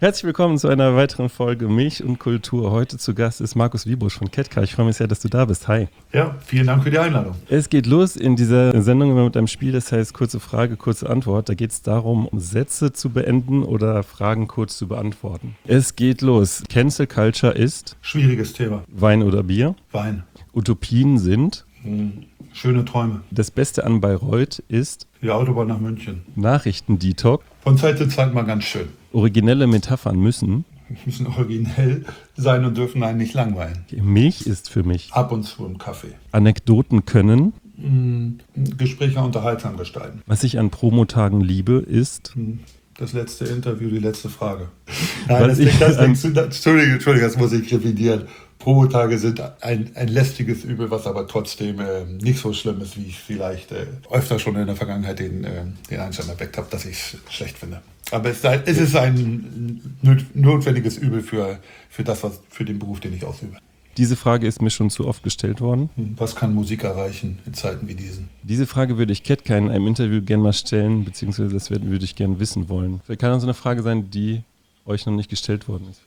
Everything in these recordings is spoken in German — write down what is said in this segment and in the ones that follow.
Herzlich willkommen zu einer weiteren Folge Milch und Kultur. Heute zu Gast ist Markus Wiebusch von Ketka. Ich freue mich sehr, dass du da bist. Hi. Ja, vielen Dank für die Einladung. Es geht los in dieser Sendung immer mit einem Spiel, das heißt kurze Frage, kurze Antwort. Da geht es darum, Sätze zu beenden oder Fragen kurz zu beantworten. Es geht los. Cancel Culture ist? Schwieriges Thema. Wein oder Bier? Wein. Utopien sind? Schöne Träume. Das Beste an Bayreuth ist? Die Autobahn nach München. Nachrichtendetox? Von Zeit zu Zeit mal ganz schön. Originelle Metaphern müssen? Müssen originell sein und dürfen einen nicht langweilen. Milch ist für mich? Ab und zu im Kaffee. Anekdoten können? Gespräche unterhaltsam gestalten. Was ich an Promotagen liebe, ist? Das letzte Interview, die letzte Frage. Nein, Entschuldige, das muss ich revidieren. Promotage sind ein lästiges Übel, was aber trotzdem nicht so schlimm ist, wie ich vielleicht öfter schon in der Vergangenheit den Einstand erweckt habe, dass ich es schlecht finde. Aber es ist ein notwendiges Übel für den Beruf, den ich ausübe. Diese Frage ist mir schon zu oft gestellt worden. Was kann Musik erreichen in Zeiten wie diesen? Diese Frage würde ich Ketka in einem Interview gerne mal stellen, beziehungsweise das würde ich gerne wissen wollen. Vielleicht kann das so eine Frage sein, die euch noch nicht gestellt worden ist.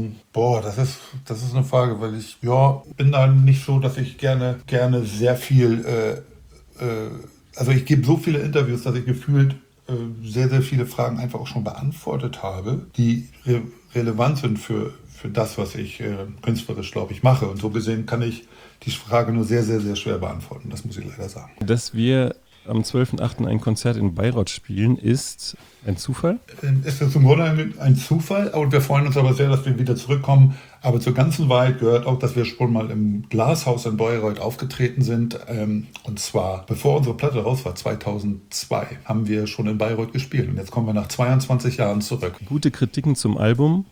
Das ist eine Frage, weil ich bin da nicht so, dass ich gerne sehr viel, also ich gebe so viele Interviews, dass ich gefühlt sehr, sehr viele Fragen einfach auch schon beantwortet habe, die relevant sind für das, was ich künstlerisch, glaube ich, mache. Und so gesehen kann ich die Frage nur sehr, sehr, sehr schwer beantworten. Das muss ich leider sagen. Dass wir am 12.08. ein Konzert in Bayreuth spielen, ist ein Zufall? Es ist im Grunde ein Zufall. Und wir freuen uns aber sehr, dass wir wieder zurückkommen. Aber zur ganzen Wahrheit gehört auch, dass wir schon mal im Glashaus in Bayreuth aufgetreten sind. Und zwar, bevor unsere Platte raus war, 2002, haben wir schon in Bayreuth gespielt. Und jetzt kommen wir nach 22 Jahren zurück. Gute Kritiken zum Album?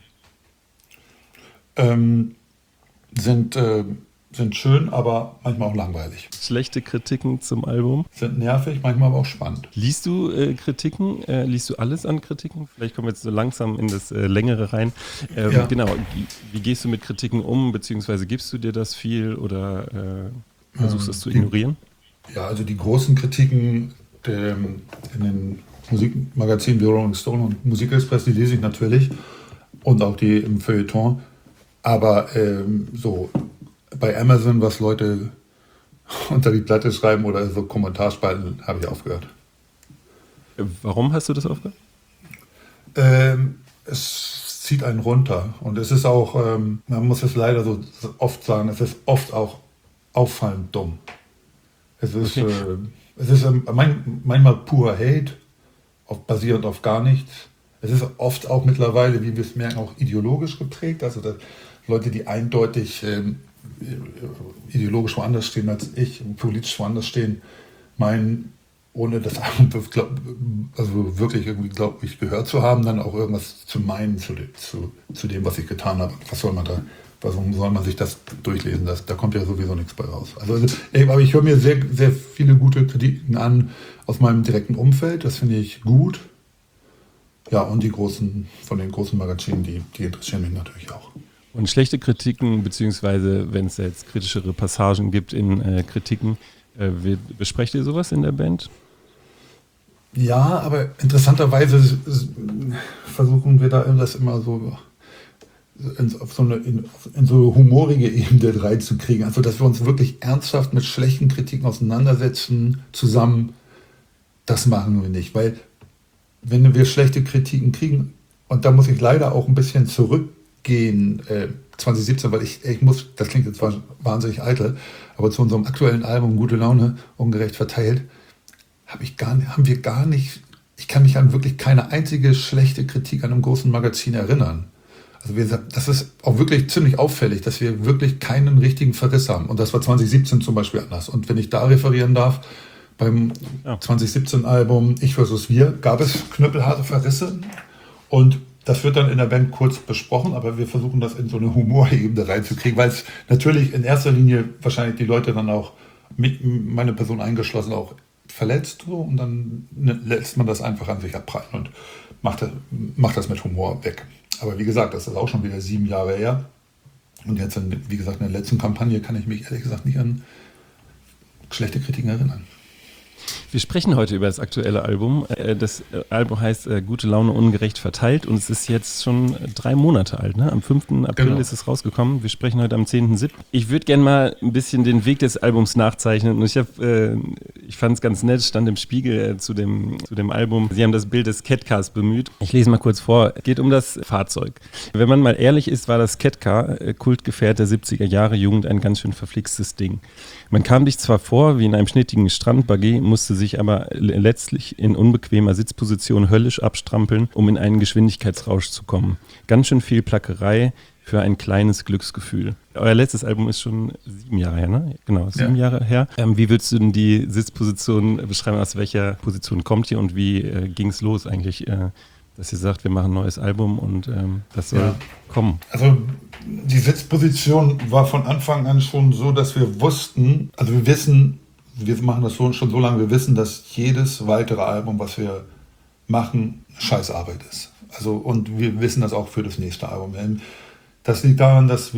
Sind schön, aber manchmal auch langweilig. Schlechte Kritiken zum Album? Sind nervig, manchmal aber auch spannend. Liest du Kritiken? Liest du alles an Kritiken? Vielleicht kommen wir jetzt so langsam in das Längere rein. Ja. Genau, wie gehst du mit Kritiken um, beziehungsweise gibst du dir das viel oder versuchst du das zu ignorieren? Ja, also die großen Kritiken in den Musikmagazinen wie Rolling Stone und Musikexpress, die lese ich natürlich und auch die im Feuilleton. Aber so bei Amazon, was Leute unter die Platte schreiben oder so Kommentarspalten, habe ich aufgehört. Warum hast du das aufgehört? Es zieht einen runter. Und es ist auch, man muss es leider so oft sagen, es ist oft auch auffallend dumm. Es ist, manchmal purer Hate, basierend auf gar nichts. Es ist oft auch mittlerweile, wie wir es merken, auch ideologisch geprägt. Also Leute, die eindeutig ideologisch woanders stehen als ich, politisch woanders stehen, meinen, ohne das also wirklich irgendwie, glaube ich, gehört zu haben, dann auch irgendwas zu meinen zu dem, was ich getan habe. Warum soll man sich das durchlesen? Da kommt ja sowieso nichts bei raus. Aber ich höre mir sehr, sehr viele gute Kritiken an aus meinem direkten Umfeld. Das finde ich gut. Ja, und von den großen Magazinen, die interessieren mich natürlich auch. Und schlechte Kritiken, beziehungsweise wenn es jetzt kritischere Passagen gibt in Kritiken, besprecht ihr sowas in der Band? Ja, aber interessanterweise versuchen wir da das immer so in so humorige Ebene reinzukriegen. Also, dass wir uns wirklich ernsthaft mit schlechten Kritiken auseinandersetzen, zusammen, das machen wir nicht. Weil, wenn wir schlechte Kritiken kriegen, und da muss ich leider auch ein bisschen zurückgehen, 2017, weil ich muss, das klingt jetzt wahnsinnig eitel, aber zu unserem aktuellen Album Gute Laune, ungerecht verteilt, ich kann mich an wirklich keine einzige schlechte Kritik an einem großen Magazin erinnern. Also das ist auch wirklich ziemlich auffällig, dass wir wirklich keinen richtigen Verriss haben. Und das war 2017 zum Beispiel anders. Und wenn ich da referieren darf, beim 2017-Album Ich vs. Wir gab es knüppelharte Verrisse und das wird dann in der Band kurz besprochen, aber wir versuchen das in so eine Humorebene reinzukriegen, weil es natürlich in erster Linie wahrscheinlich die Leute dann auch, meine Person eingeschlossen, auch verletzt so, und dann lässt man das einfach an sich abprallen und macht das mit Humor weg. Aber wie gesagt, das ist auch schon wieder 7 Jahre her. Und jetzt, wie gesagt, in der letzten Kampagne kann ich mich ehrlich gesagt nicht an schlechte Kritiken erinnern. Wir sprechen heute über das aktuelle Album. Das Album heißt Gute Laune ungerecht verteilt und es ist jetzt schon 3 Monate alt. Ne? Am 5. April ist es rausgekommen. Wir sprechen heute am 10.7. Ich würde gerne mal ein bisschen den Weg des Albums nachzeichnen. Und ich fand es ganz nett, stand im Spiegel zu dem Album. Sie haben das Bild des Catcars bemüht. Ich lese mal kurz vor. Es geht um das Fahrzeug. Wenn man mal ehrlich ist, war das Catcar, Kultgefährt der 70er Jahre Jugend, ein ganz schön verflixtes Ding. Man kam dich zwar vor wie in einem schnittigen Strandbuggy, musste sich aber letztlich in unbequemer Sitzposition höllisch abstrampeln, um in einen Geschwindigkeitsrausch zu kommen. Ganz schön viel Plackerei für ein kleines Glücksgefühl. Euer letztes Album ist schon 7 Jahre her, ne? Genau, 7 Jahre her. Wie würdest du denn die Sitzposition beschreiben? Aus welcher Position kommt ihr und wie ging es los eigentlich, dass ihr sagt, wir machen ein neues Album und das soll kommen? Also die Sitzposition war von Anfang an schon so, dass wir wussten, also wir machen das schon so lange, wir wissen, dass jedes weitere Album, was wir machen, Scheißarbeit ist. Also, und wir wissen das auch für das nächste Album. Das liegt daran, dass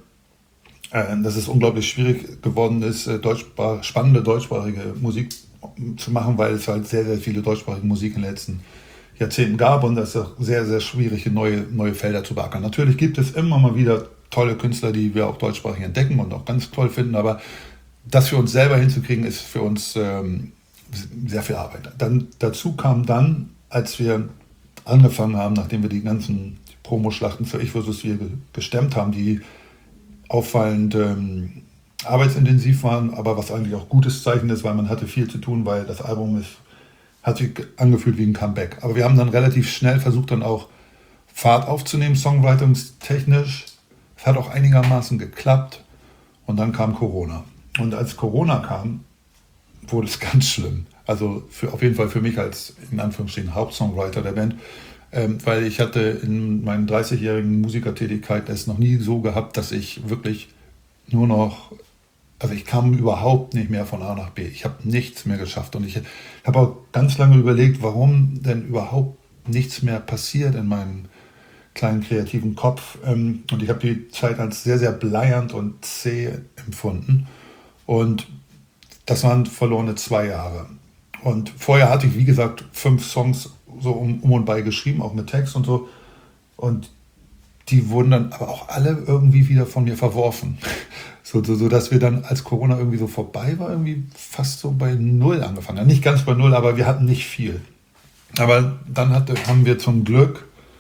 es unglaublich schwierig geworden ist, spannende deutschsprachige Musik zu machen, weil es halt sehr, sehr viele deutschsprachige Musik in den letzten Jahrzehnten gab und es ist auch sehr, sehr schwierig, neue Felder zu beackern. Natürlich gibt es immer mal wieder tolle Künstler, die wir auch deutschsprachig entdecken und auch ganz toll finden, aber das für uns selber hinzukriegen, ist für uns sehr viel Arbeit. Dazu kam dann, als wir angefangen haben, nachdem wir die ganzen Promoschlachten für Ich vs. Wir gestemmt haben, die auffallend arbeitsintensiv waren, aber was eigentlich auch gutes Zeichen ist, weil man hatte viel zu tun, weil das Album hat sich angefühlt wie ein Comeback. Aber wir haben dann relativ schnell versucht, dann auch Fahrt aufzunehmen, songwritungstechnisch. Es hat auch einigermaßen geklappt und dann kam Corona. Und als Corona kam, wurde es ganz schlimm. Also auf jeden Fall für mich als, in Anführungsstrichen, Hauptsongwriter der Band, weil ich hatte in meinen 30-jährigen Musikertätigkeit es noch nie so gehabt, dass ich wirklich nur noch, also ich kam überhaupt nicht mehr von A nach B. Ich habe nichts mehr geschafft und ich habe auch ganz lange überlegt, warum denn überhaupt nichts mehr passiert in meinem kleinen kreativen Kopf. Und ich habe die Zeit als sehr, sehr bleiernd und zäh empfunden. Und das waren verlorene 2 Jahre. Und vorher hatte ich, wie gesagt, 5 Songs so um und bei geschrieben, auch mit Text und so. Und die wurden dann aber auch alle irgendwie wieder von mir verworfen. So dass wir dann, als Corona irgendwie so vorbei war, irgendwie fast so bei 0 angefangen. Ja, nicht ganz bei 0, aber wir hatten nicht viel. Aber dann haben wir zum Glück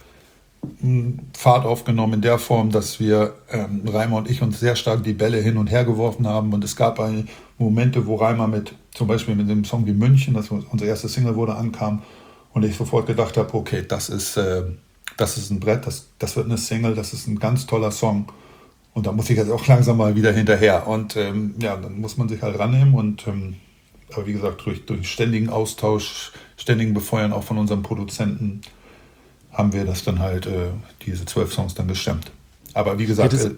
Fahrt aufgenommen in der Form, dass wir, Reimer und ich, uns sehr stark die Bälle hin und her geworfen haben. Und es gab Momente, wo Reimer zum Beispiel mit dem Song wie München, das unsere erste Single wurde, ankam und ich sofort gedacht habe, okay, das ist ein Brett, das wird eine Single, das ist ein ganz toller Song. Und da muss ich jetzt auch langsam mal wieder hinterher. Und dann muss man sich halt rannehmen. Aber wie gesagt, durch ständigen Austausch, ständigen Befeuern auch von unserem Produzenten, haben wir das dann halt, diese 12 Songs dann gestemmt. Aber wie gesagt, ich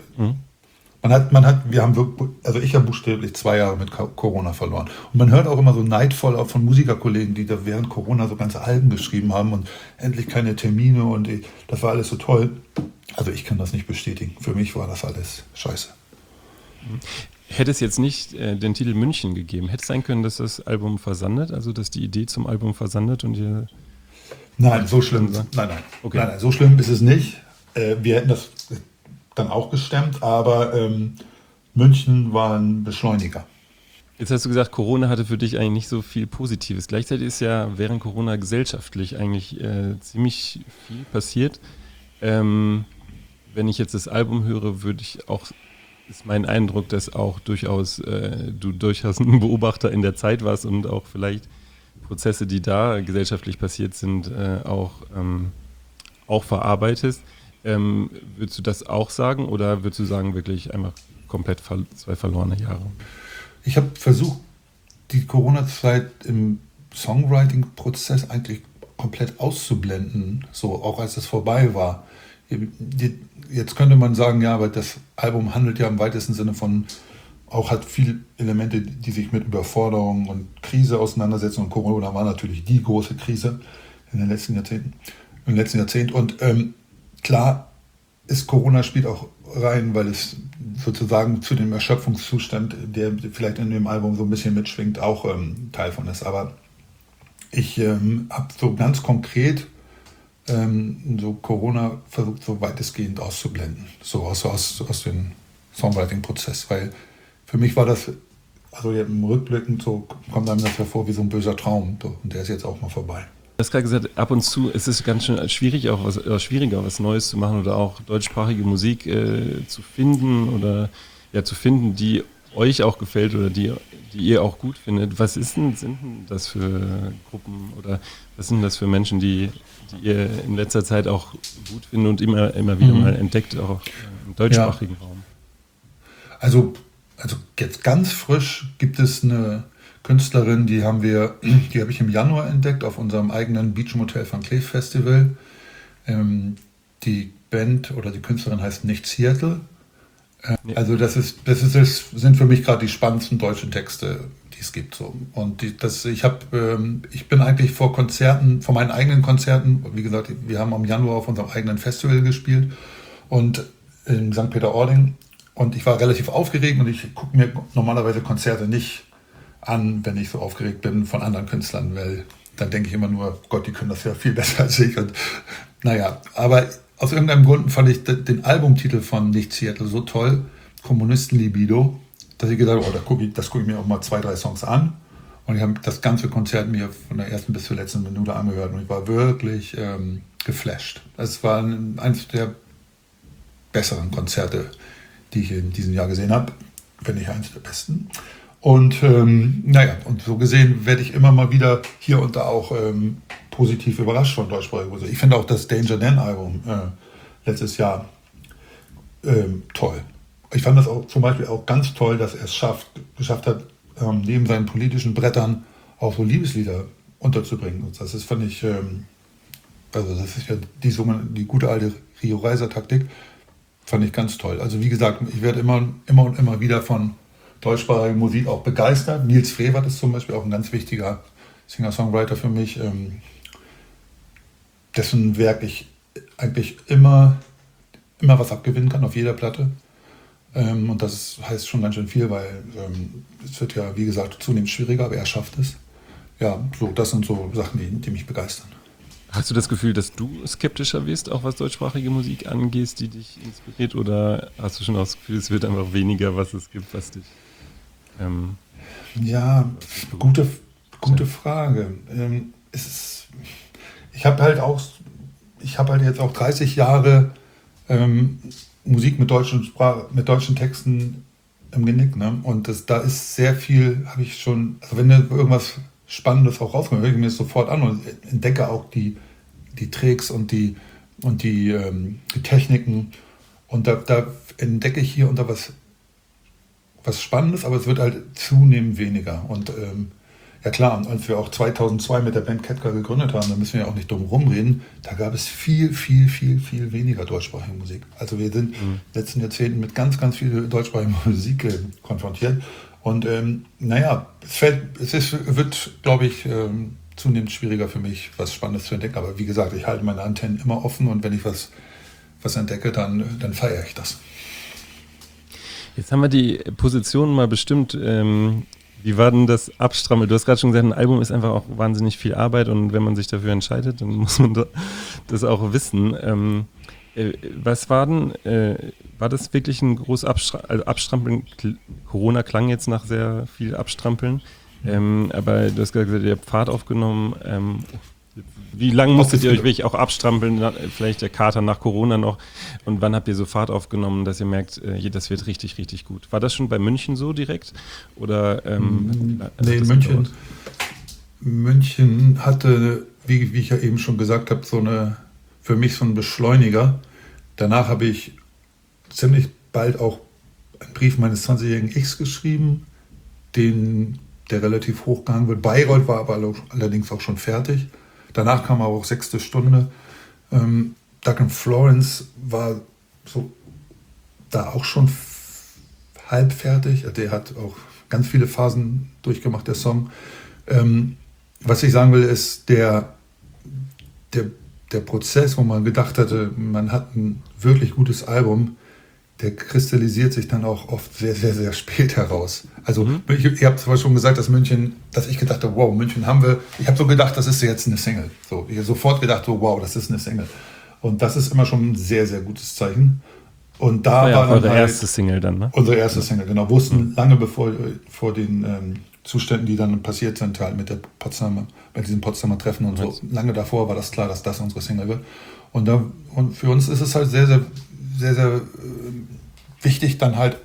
habe buchstäblich 2 Jahre mit Corona verloren. Und man hört auch immer so neidvoll auch von Musikerkollegen, die da während Corona so ganze Alben geschrieben haben und endlich keine Termine und das war alles so toll. Also ich kann das nicht bestätigen. Für mich war das alles scheiße. Hätte es jetzt nicht den Titel München gegeben, hätte es sein können, dass das Album versandet, also dass die Idee zum Album versandet und ihr... Nein, so schlimm. Nein. Okay. Nein, so schlimm ist es nicht. Wir hätten das dann auch gestemmt, aber München war ein Beschleuniger. Jetzt hast du gesagt, Corona hatte für dich eigentlich nicht so viel Positives. Gleichzeitig ist ja während Corona gesellschaftlich eigentlich ziemlich viel passiert. Wenn ich jetzt das Album höre, ist mein Eindruck, dass auch du durchaus ein Beobachter in der Zeit warst und auch vielleicht Prozesse, die da gesellschaftlich passiert sind, auch verarbeitest. Würdest du das auch sagen oder würdest du sagen, wirklich einfach komplett 2 verlorene Jahre? Ich habe versucht, die Corona-Zeit im Songwriting-Prozess eigentlich komplett auszublenden, so auch als es vorbei war. Jetzt könnte man sagen, ja, aber das Album handelt ja im weitesten Sinne hat viele Elemente, die sich mit Überforderung und Krise auseinandersetzen. Und Corona war natürlich die große Krise im letzten Jahrzehnt. Und klar ist Corona spielt auch rein, weil es sozusagen zu dem Erschöpfungszustand, der vielleicht in dem Album so ein bisschen mitschwingt, auch Teil von ist. Aber ich habe so ganz konkret so Corona versucht, so weitestgehend auszublenden, so aus dem Songwriting-Prozess, weil für mich war das, also im Rückblickend so kommt einem das hervor wie so ein böser Traum, so, und der ist jetzt auch mal vorbei. Du hast gerade gesagt, ab und zu ist es ganz schön schwierig, schwieriger, was Neues zu machen oder auch deutschsprachige Musik zu finden oder ja zu finden, die euch auch gefällt oder die ihr auch gut findet. Was sind denn das für Gruppen oder was sind das für Menschen, die ihr in letzter Zeit auch gut findet und immer wieder mal entdeckt, auch im deutschsprachigen Raum? Also jetzt ganz frisch gibt es eine Künstlerin, die habe ich im Januar entdeckt auf unserem eigenen Beach Motel Van Cleef Festival. Die Band oder die Künstlerin heißt Nicht Seattle. Also das sind für mich gerade die spannendsten deutschen Texte, die es gibt. So. Und ich bin eigentlich vor meinen eigenen Konzerten, wie gesagt, wir haben im Januar auf unserem eigenen Festival gespielt und in St. Peter-Ording. Und ich war relativ aufgeregt und ich gucke mir normalerweise Konzerte nicht an, wenn ich so aufgeregt bin von anderen Künstlern, weil dann denke ich immer nur, Gott, die können das ja viel besser als ich. Und naja, aber aus irgendeinem Grund fand ich den Albumtitel von Nicht Seattle so toll, Kommunistenlibido, dass ich gedacht habe, das gucke ich mir auch mal 2, 3 Songs an. Und ich habe das ganze Konzert mir von der ersten bis zur letzten Minute angehört und ich war wirklich geflasht. Es war eines der besseren Konzerte, die ich in diesem Jahr gesehen habe, wenn nicht eins der besten. Und und so gesehen werde ich immer mal wieder hier und da auch positiv überrascht von deutschsprachiger Musik. Ich finde auch das Danger Dan Album letztes Jahr toll. Ich fand das auch zum Beispiel auch ganz toll, dass er es geschafft hat, neben seinen politischen Brettern auch so Liebeslieder unterzubringen. Und das ist, fand ich, das ist ja die gute alte Rio Reiser Taktik, fand ich ganz toll. Also wie gesagt, ich werde immer und immer wieder von deutschsprachiger Musik auch begeistert. Nils Frevert ist zum Beispiel auch ein ganz wichtiger Singer-Songwriter für mich, dessen Werk ich eigentlich immer was abgewinnen kann auf jeder Platte. Und das heißt schon ganz schön viel, weil es wird ja, wie gesagt, zunehmend schwieriger, aber er schafft es. Ja, so, das sind so Sachen, die mich begeistern. Hast du das Gefühl, dass du skeptischer wirst, auch was deutschsprachige Musik angeht, die dich inspiriert? Oder hast du schon auch das Gefühl, es wird einfach weniger, was es gibt, was dich... Ja, gute Frage. Ich habe halt jetzt auch 30 Jahre Musik mit deutschen Texten im Genick, ne? Und da ist sehr viel, habe ich schon, also wenn irgendwas Spannendes auch rauskommt, höre ich mir das sofort an und entdecke auch die Tricks und die Techniken. Und da entdecke ich hier und da was Spannendes, aber es wird halt zunehmend weniger. Und ja klar, als wir auch 2002 mit der Band Ketka gegründet haben, da müssen wir ja auch nicht drum rumreden, da gab es viel, viel, viel, viel weniger deutschsprachige Musik. Also wir sind in den letzten Jahrzehnten mit ganz, ganz viel deutschsprachiger Musik konfrontiert. Und wird, glaube ich, zunehmend schwieriger für mich, was Spannendes zu entdecken. Aber wie gesagt, ich halte meine Antennen immer offen und wenn ich was entdecke, dann feiere ich das. Jetzt haben wir die Position mal bestimmt. Wie war denn das Abstrampeln? Du hast gerade schon gesagt, ein Album ist einfach auch wahnsinnig viel Arbeit und wenn man sich dafür entscheidet, dann muss man das auch wissen. Was war denn, war das wirklich ein großes Abstrampeln? Corona klang jetzt nach sehr viel Abstrampeln, aber du hast gesagt, ihr habt Fahrt aufgenommen. Wie lange musstet ihr euch wirklich auch abstrampeln, vielleicht der Kater nach Corona noch? Und wann habt ihr so Fahrt aufgenommen, dass ihr merkt, das wird richtig, richtig gut? War das schon bei München so direkt? Oder, nee, München hatte, wie ich ja eben schon gesagt habe, für mich so einen Beschleuniger. Danach habe ich ziemlich bald auch einen Brief meines 20-jährigen Ichs geschrieben, der relativ hochgehangen wird. Bayreuth war aber allerdings auch schon fertig. Danach kam aber auch 6. Stunde. Doug and Florence war so da auch schon halb fertig. Der hat auch ganz viele Phasen durchgemacht, der Song. Was ich sagen will, ist der Prozess, wo man gedacht hatte, man hat ein wirklich gutes Album, der kristallisiert sich dann auch oft sehr, sehr, sehr spät heraus. Also ihr habt zwar schon gesagt, dass ich gedacht habe, wow, München haben wir, ich habe so gedacht, das ist jetzt eine Single. So, ich habe sofort gedacht, so, wow, das ist eine Single. Und das ist immer schon ein sehr, sehr gutes Zeichen. Und da war ja war eure dann erste Single dann, ne? Unsere erste Single, genau. Wussten lange bevor vor den Zuständen, die dann passiert sind, halt mit diesem Potsdamer Treffen und so. Lange davor war das klar, dass das unsere Single wird. Und für uns ist es halt sehr, sehr, sehr, sehr wichtig, dann halt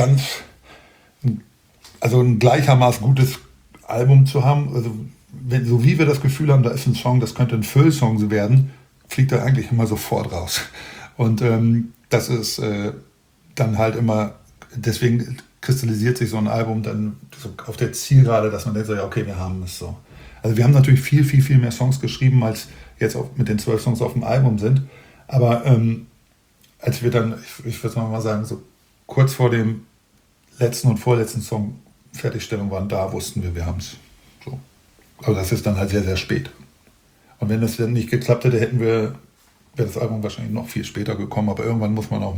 ein gleichermaßen gutes Album zu haben. Also, so wie wir das Gefühl haben, da ist ein Song, das könnte ein Füllsong werden, fliegt er eigentlich immer sofort raus. Und das ist dann halt immer, deswegen kristallisiert sich so ein Album dann so auf der Zielgerade, dass man denkt so, ja, okay, wir haben es so. Also wir haben natürlich viel, viel, viel mehr Songs geschrieben, als jetzt mit den 12 Songs auf dem Album sind. Aber als wir dann, ich würde mal sagen, so kurz vor dem letzten und vorletzten Song Fertigstellung waren, da wussten wir haben es. So. Aber das ist dann halt sehr, sehr spät. Und wenn das dann nicht geklappt hätte, wäre das Album wahrscheinlich noch viel später gekommen. Aber irgendwann muss man auch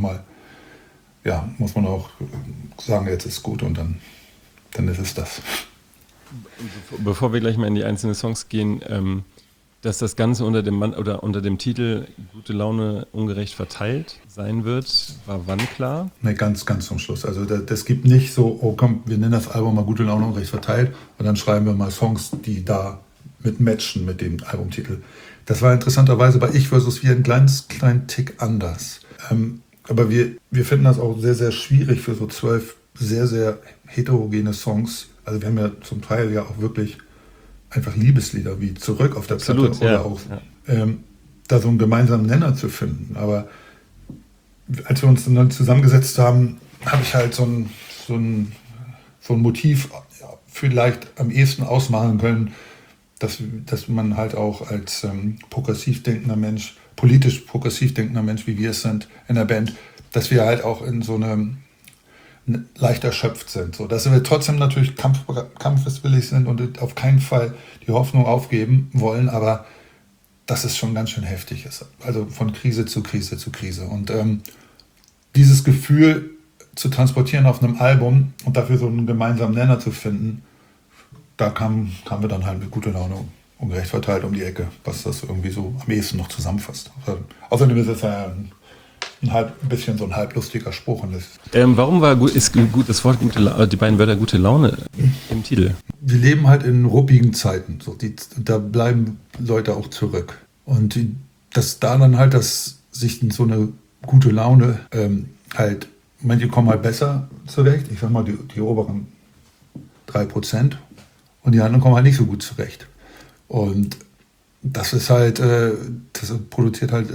sagen, jetzt ist gut und dann ist es das. Bevor wir gleich mal in die einzelnen Songs gehen, dass das Ganze unter dem Titel Gute Laune ungerecht verteilt sein wird, war wann klar? Ne, ganz, ganz zum Schluss. Also das gibt nicht so, oh komm, wir nennen das Album mal Gute Laune ungerecht verteilt und dann schreiben wir mal Songs, die da mit matchen mit dem Albumtitel. Das war interessanterweise bei Ich versus Wir einen kleinen Tick anders. Aber wir finden das auch sehr, sehr schwierig für so 12 sehr, sehr heterogene Songs. Also wir haben ja zum Teil ja auch wirklich einfach Liebeslieder wie Zurück auf der Platte oder auch da so einen gemeinsamen Nenner zu finden. Aber als wir uns dann zusammengesetzt haben, habe ich halt so ein Motiv vielleicht am ehesten ausmalen können, dass man halt auch als progressiv denkender Mensch, politisch progressiv denkender Mensch, wie wir es sind in der Band, dass wir halt auch in so einem leicht erschöpft sind. So, dass wir trotzdem natürlich kampfeswillig sind und auf keinen Fall die Hoffnung aufgeben wollen, aber dass es schon ganz schön heftig ist. Also von Krise zu Krise zu Krise. Und dieses Gefühl zu transportieren auf einem Album und dafür so einen gemeinsamen Nenner zu finden, da kamen wir dann halt mit Gute Laune ungerecht verteilt um die Ecke, was das irgendwie so am ehesten noch zusammenfasst. Außerdem ist es ja ein bisschen so ein halblustiger Spruch. Warum ist gut das Wort die beiden Wörter Gute Laune im Titel? Wir leben halt in ruppigen Zeiten. So, da bleiben Leute auch zurück. Und dass da dann halt, dass sich so eine gute Laune halt, manche kommen halt besser zurecht. Ich sag mal, die oberen 3%. Und die anderen kommen halt nicht so gut zurecht. Und das ist halt, das produziert halt,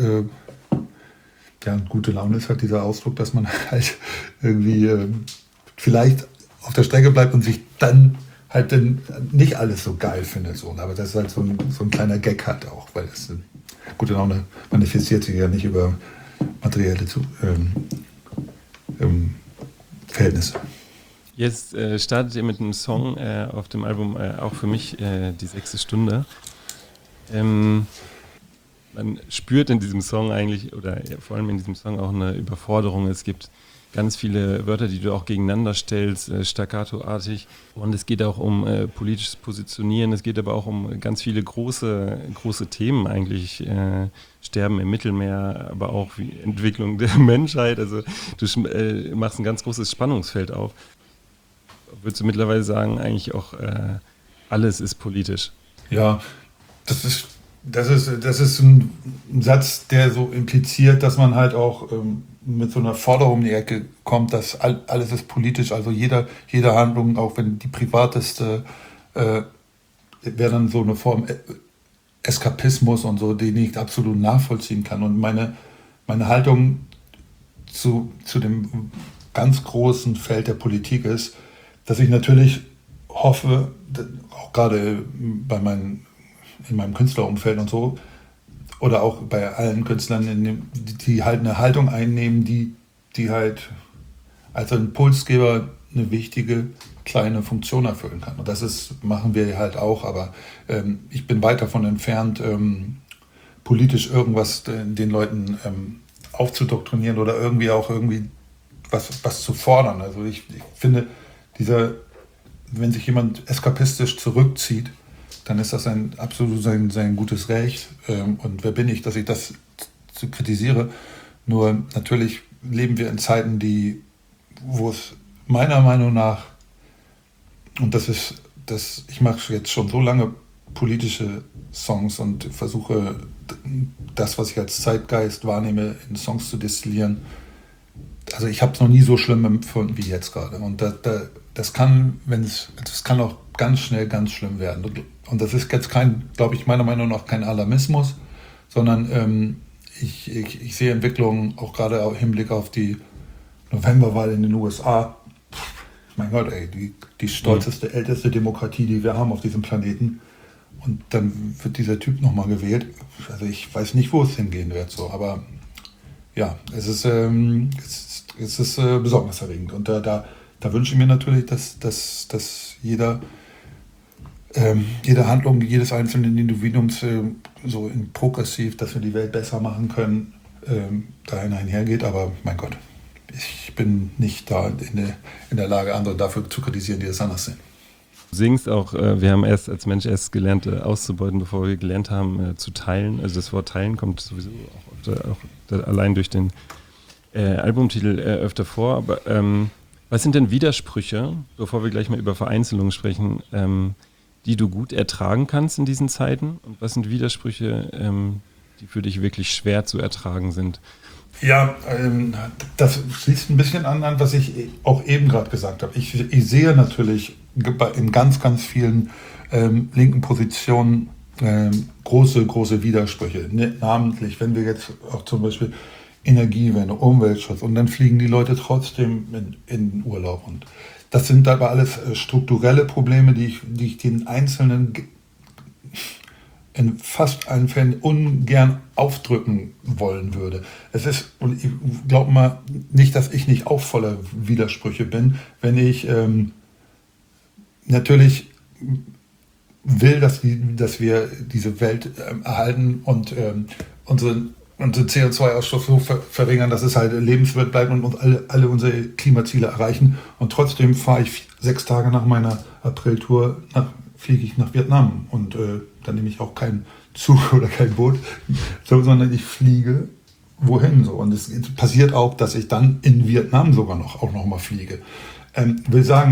gute Laune ist halt dieser Ausdruck, dass man halt irgendwie vielleicht auf der Strecke bleibt und sich dann halt nicht alles so geil findet. So. Aber das ist halt so ein kleiner Gag halt auch, weil gute Laune manifestiert sich ja nicht über materielle Verhältnisse. Jetzt startet ihr mit einem Song auf dem Album, auch für mich, die 6. Stunde. Man spürt in diesem Song eigentlich, oder vor allem in diesem Song auch eine Überforderung. Es gibt ganz viele Wörter, die du auch gegeneinander stellst, staccatoartig. Und es geht auch um politisches Positionieren. Es geht aber auch um ganz viele große Themen eigentlich. Sterben im Mittelmeer, aber auch wie Entwicklung der Menschheit. Also du machst ein ganz großes Spannungsfeld auf. Würdest du mittlerweile sagen, eigentlich auch alles ist politisch? Ja, das ist ein Satz, der so impliziert, dass man halt auch mit so einer Forderung um die Ecke kommt, dass alles ist politisch, also jede Handlung, auch wenn die privateste, wäre dann so eine Form Eskapismus und so, den ich absolut nachvollziehen kann. Und meine Haltung zu dem ganz großen Feld der Politik ist, dass ich natürlich hoffe, auch gerade in meinem Künstlerumfeld und so, oder auch bei allen Künstlern, die halt eine Haltung einnehmen, die halt als Impulsgeber eine wichtige kleine Funktion erfüllen kann. Und das machen wir halt auch, aber ich bin weit davon entfernt, politisch irgendwas den Leuten aufzudoktrinieren oder irgendwie was zu fordern. Also ich finde, wenn sich jemand eskapistisch zurückzieht, dann ist das absolut sein gutes Recht. Und wer bin ich, dass ich das kritisiere? Nur natürlich leben wir in Zeiten, wo es meiner Meinung nach, und ich mache jetzt schon so lange politische Songs und versuche das, was ich als Zeitgeist wahrnehme, in Songs zu destillieren. Also ich habe es noch nie so schlimm empfunden wie jetzt gerade. Und das kann auch ganz schnell ganz schlimm werden. Und das ist jetzt glaube ich, meiner Meinung nach kein Alarmismus, sondern ich sehe Entwicklungen auch gerade im Hinblick auf die Novemberwahl in den USA. Mein Gott, die stolzeste, älteste Demokratie, die wir haben auf diesem Planeten. Und dann wird dieser Typ nochmal gewählt. Also ich weiß nicht, wo es hingehen wird. So. Aber ja, es ist besorgniserregend. Und da wünsche ich mir natürlich, dass jede Handlung jedes einzelnen Individuums so in progressiv, dass wir die Welt besser machen können, da einhergeht. Aber mein Gott, ich bin nicht da in der Lage, andere dafür zu kritisieren, die es anders sehen. Du singst auch, wir haben als Mensch erst gelernt, auszubeuten, bevor wir gelernt haben, zu teilen. Also das Wort teilen kommt sowieso auch allein durch den Albumtitel öfter vor. Aber was sind denn Widersprüche, bevor wir gleich mal über Vereinzelungen sprechen, die du gut ertragen kannst in diesen Zeiten? Und was sind Widersprüche, die für dich wirklich schwer zu ertragen sind? Ja, das schließt ein bisschen an, was ich auch eben gerade gesagt habe. Ich sehe natürlich in ganz, ganz vielen linken Positionen große Widersprüche. Namentlich, wenn wir jetzt auch zum Beispiel Energiewende, Umweltschutz, und dann fliegen die Leute trotzdem in den Urlaub. Und das sind aber alles strukturelle Probleme, die ich den Einzelnen in fast allen Fällen ungern aufdrücken wollen würde. Und ich glaube mal nicht, dass ich nicht auch voller Widersprüche bin, wenn ich natürlich will, dass wir diese Welt erhalten und unseren CO2-Ausstoß so verringern, dass es halt lebenswert bleibt und uns alle unsere Klimaziele erreichen. Und trotzdem fahre ich 6 Tage nach meiner Apriltour fliege ich nach Vietnam und dann nehme ich auch keinen Zug oder kein Boot, sondern ich fliege wohin so. Und es passiert auch, dass ich dann in Vietnam sogar auch noch mal fliege. Will sagen,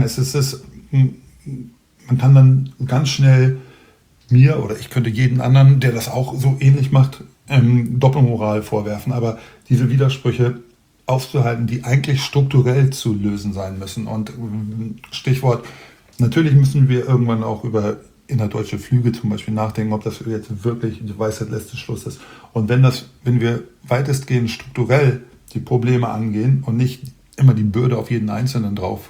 man kann dann ganz schnell mir oder ich könnte jeden anderen, der das auch so ähnlich macht, Doppelmoral vorwerfen. Aber diese Widersprüche auszuhalten, die eigentlich strukturell zu lösen sein müssen. Und Stichwort, natürlich müssen wir irgendwann auch über innerdeutsche Flüge zum Beispiel nachdenken, ob das jetzt wirklich die Weisheit letzter Schluss ist. Und wenn wir weitestgehend strukturell die Probleme angehen und nicht immer die Bürde auf jeden Einzelnen drauf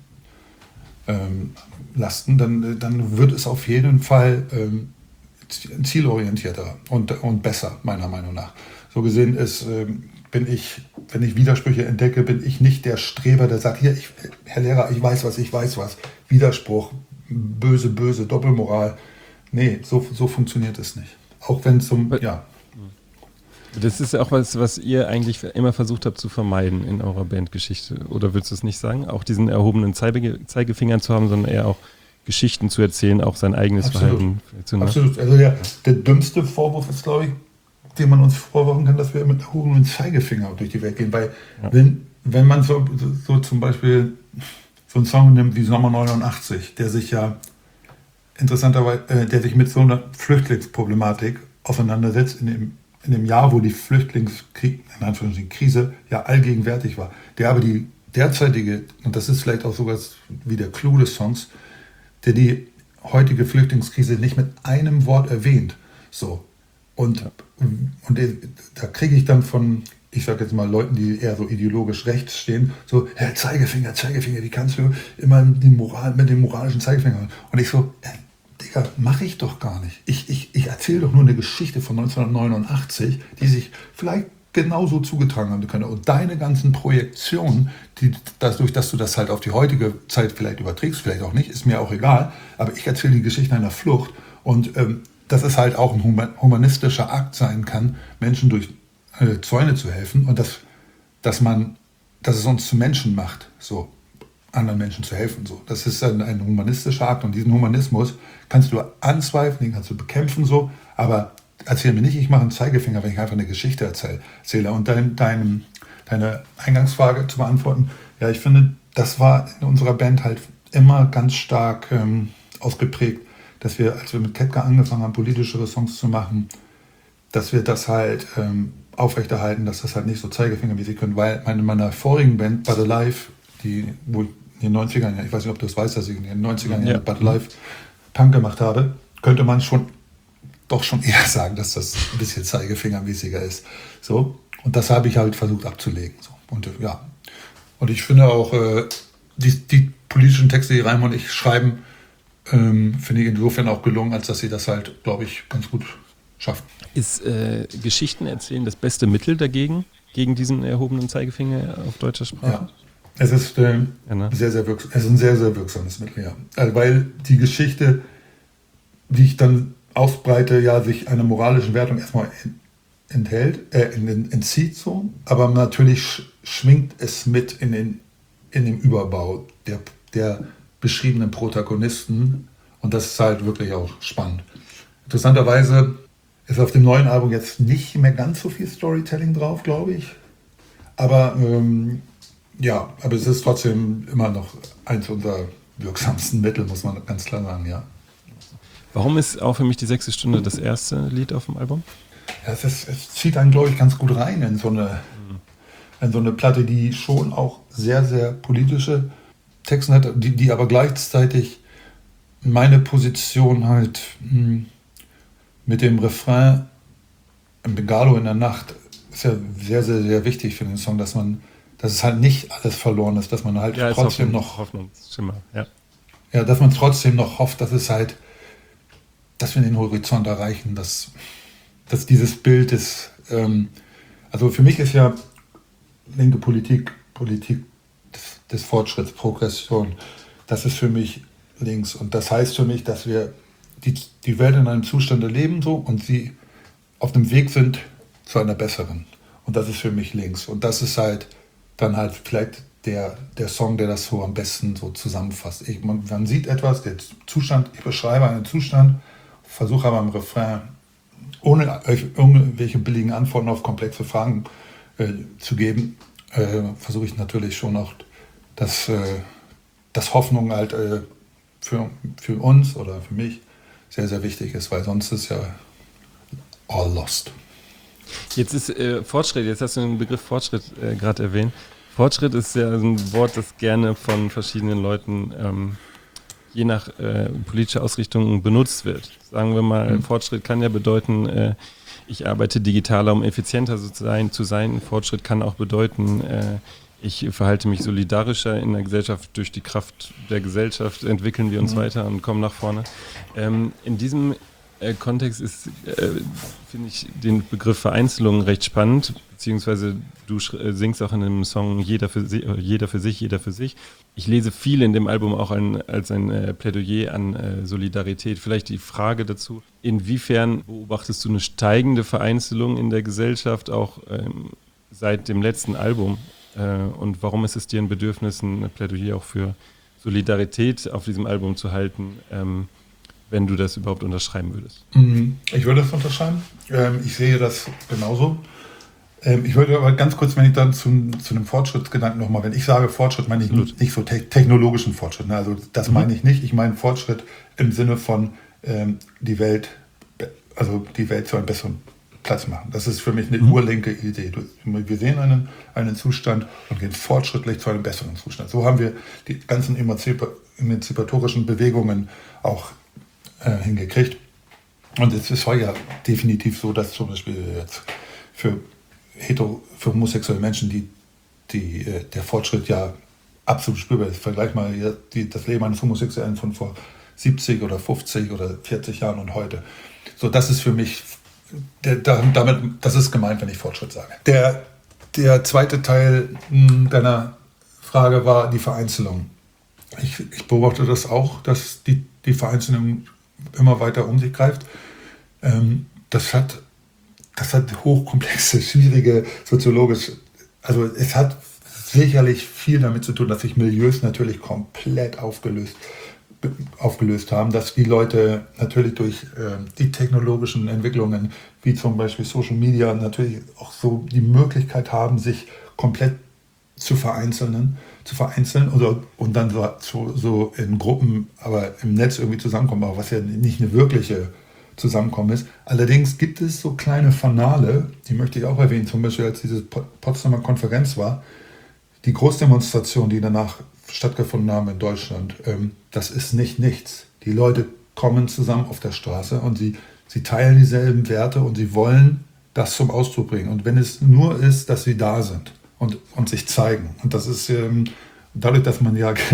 lasten, dann wird es auf jeden Fall zielorientierter und besser, meiner Meinung nach. So gesehen wenn ich Widersprüche entdecke, bin ich nicht der Streber, der sagt, hier, Herr Lehrer, ich weiß was, Widerspruch, böse, Doppelmoral. Nee, so funktioniert es nicht. Auch wenn ja. Das ist ja auch was ihr eigentlich immer versucht habt zu vermeiden in eurer Bandgeschichte. Oder willst du es nicht sagen? Auch diesen erhobenen Zeigefinger zu haben, sondern eher auch Geschichten zu erzählen, auch sein eigenes Verhalten zu machen. Absolut. Also der dümmste Vorwurf ist, glaube ich, den man uns vorwerfen kann, dass wir mit erhobenem Zeigefinger durch die Welt gehen. Weil wenn man so zum Beispiel so einen Song nimmt wie Sommer 89, der sich ja interessanterweise, der sich mit so einer Flüchtlingsproblematik auseinandersetzt in dem Jahr, wo die Flüchtlingskrise ja allgegenwärtig war, der aber die derzeitige, und das ist vielleicht auch sogar wie der Clou des Songs, der die heutige Flüchtlingskrise nicht mit einem Wort erwähnt. So. Und da kriege ich dann von, ich sage jetzt mal, Leuten, die eher so ideologisch rechts stehen, so, Herr Zeigefinger, wie kannst du immer mit dem moralischen Zeigefinger? Und ich so, Digga, mache ich doch gar nicht. Ich erzähle doch nur eine Geschichte von 1989, die sich vielleicht genauso zugetragen haben könnte. Und deine ganzen Projektionen, dadurch, dass du das halt auf die heutige Zeit vielleicht überträgst, vielleicht auch nicht, ist mir auch egal, aber ich erzähle die Geschichte einer Flucht und dass es halt auch ein humanistischer Akt sein kann, Menschen durch Zäune zu helfen und dass man dass es uns zu Menschen macht, so anderen Menschen zu helfen. So. Das ist ein humanistischer Akt und diesen Humanismus kannst du anzweifeln, den kannst du bekämpfen, so, aber erzähl mir nicht, ich mache einen Zeigefinger, wenn ich einfach eine Geschichte erzähle. Und deine Eingangsfrage zu beantworten, ja, ich finde, das war in unserer Band halt immer ganz stark ausgeprägt, dass wir, als wir mit Ketka angefangen haben, politischere Songs zu machen, dass wir das halt aufrechterhalten, dass das halt nicht so Zeigefingermäßig können, weil in meiner vorigen Band, But Alive, wo ich in den 90ern, ich weiß nicht, ob du das weißt, dass ich in den 90ern ja. But Alive Punk gemacht habe, könnte man doch schon eher sagen, dass das ein bisschen zeigefingermäßiger ist. So. Und das habe ich halt versucht abzulegen. So. Und ja. Und ich finde auch, die politischen Texte, die Raimo und ich schreiben, finde ich insofern auch gelungen, als dass sie das halt, glaube ich, ganz gut schaffen. Ist Geschichten erzählen das beste Mittel dagegen, gegen diesen erhobenen Zeigefinger auf deutscher Sprache? Ja. Es ist sehr, sehr wirksam. Es ist ein sehr, sehr wirksames Mittel, ja. Also, weil die Geschichte, die ich dann ausbreite, ja, sich einer moralischen Wertung erstmal entzieht, so, aber natürlich schwingt es mit in dem Überbau der beschriebenen Protagonisten und das ist halt wirklich auch spannend. Interessanterweise ist auf dem neuen Album jetzt nicht mehr ganz so viel Storytelling drauf, glaube ich, aber aber es ist trotzdem immer noch eins unserer wirksamsten Mittel, muss man ganz klar sagen, ja. Warum ist auch für mich die 6. Stunde das erste Lied auf dem Album? Ja, es zieht einen, glaube ich, ganz gut rein in so eine Platte, die schon auch sehr, sehr politische Texte hat, die aber gleichzeitig meine Position halt mit dem Refrain im Bengalo in der Nacht ist ja sehr, sehr, sehr wichtig für den Song, dass es halt nicht alles verloren ist, dass man halt trotzdem noch Hoffnungsschimmer, ja. Ja, dass man trotzdem noch hofft, dass wir den Horizont erreichen, dass dieses Bild ist, also für mich ist ja linke Politik des Fortschritts, Progression, das ist für mich links und das heißt für mich, dass wir die Welt in einem Zustand erleben so und sie auf dem Weg sind zu einer besseren und das ist für mich links und das ist halt dann halt vielleicht der Song, der das so am besten so zusammenfasst. Man sieht etwas, der Zustand, ich beschreibe einen Zustand, versuche aber im Refrain, ohne irgendwelche billigen Antworten auf komplexe Fragen zu geben, versuche ich natürlich schon auch, dass Hoffnung halt für uns oder für mich sehr, sehr wichtig ist, weil sonst ist ja all lost. Jetzt ist Fortschritt, jetzt hast du den Begriff Fortschritt gerade erwähnt. Fortschritt ist ja ein Wort, das gerne von verschiedenen Leuten je nach politischer Ausrichtung benutzt wird. Sagen wir mal, Fortschritt kann ja bedeuten, ich arbeite digitaler, um effizienter zu sein. Fortschritt kann auch bedeuten, ich verhalte mich solidarischer in der Gesellschaft. Durch die Kraft der Gesellschaft entwickeln wir uns weiter und kommen nach vorne. In diesem Kontext finde ich den Begriff Vereinzelung recht spannend, beziehungsweise du singst auch in einem Song jeder für sich. Ich lese viel in dem Album auch als ein Plädoyer an Solidarität. Vielleicht die Frage dazu, inwiefern beobachtest du eine steigende Vereinzelung in der Gesellschaft, auch seit dem letzten Album? Und warum ist es dir ein Bedürfnis, ein Plädoyer auch für Solidarität auf diesem Album zu halten, wenn du das überhaupt unterschreiben würdest? Ich würde das unterschreiben. Ich sehe das genauso. Ich würde aber ganz kurz, wenn ich dann zu einem Fortschrittsgedanken nochmal, wenn ich sage Fortschritt, meine ich nicht so technologischen Fortschritt. Ne? Also das meine ich nicht. Ich meine Fortschritt im Sinne von die Welt zu einem besseren Platz machen. Das ist für mich eine urlinke Idee. Wir sehen einen Zustand und gehen fortschrittlich zu einem besseren Zustand. So haben wir die ganzen emanzipatorischen Bewegungen auch hingekriegt. Und es war ja definitiv so, dass zum Beispiel jetzt für homosexuelle Menschen der Fortschritt ja absolut spürbar ist. Vergleich mal das Leben eines Homosexuellen von vor 70 oder 50 oder 40 Jahren und heute. So, das ist für mich, das ist gemeint, wenn ich Fortschritt sage. Der zweite Teil deiner Frage war die Vereinzelung. Ich beobachte das auch, dass die Vereinzelung immer weiter um sich greift. Das hat hochkomplexe, schwierige, soziologisch, also es sicherlich viel damit zu tun, dass sich Milieus natürlich komplett aufgelöst haben, dass die Leute natürlich durch die technologischen Entwicklungen, wie zum Beispiel Social Media, natürlich auch so die Möglichkeit haben, sich komplett zu vereinzeln und dann so in Gruppen, aber im Netz irgendwie zusammenkommen, aber was ja nicht eine wirkliche Zusammenkommen ist. Allerdings gibt es so kleine Fanale, die möchte ich auch erwähnen, zum Beispiel als diese Potsdamer Konferenz war, die Großdemonstration, die danach stattgefunden haben in Deutschland, das ist nicht nichts. Die Leute kommen zusammen auf der Straße und sie teilen dieselben Werte und sie wollen das zum Ausdruck bringen. Und wenn es nur ist, dass sie da sind und sich zeigen. Und das ist dadurch, dass man ja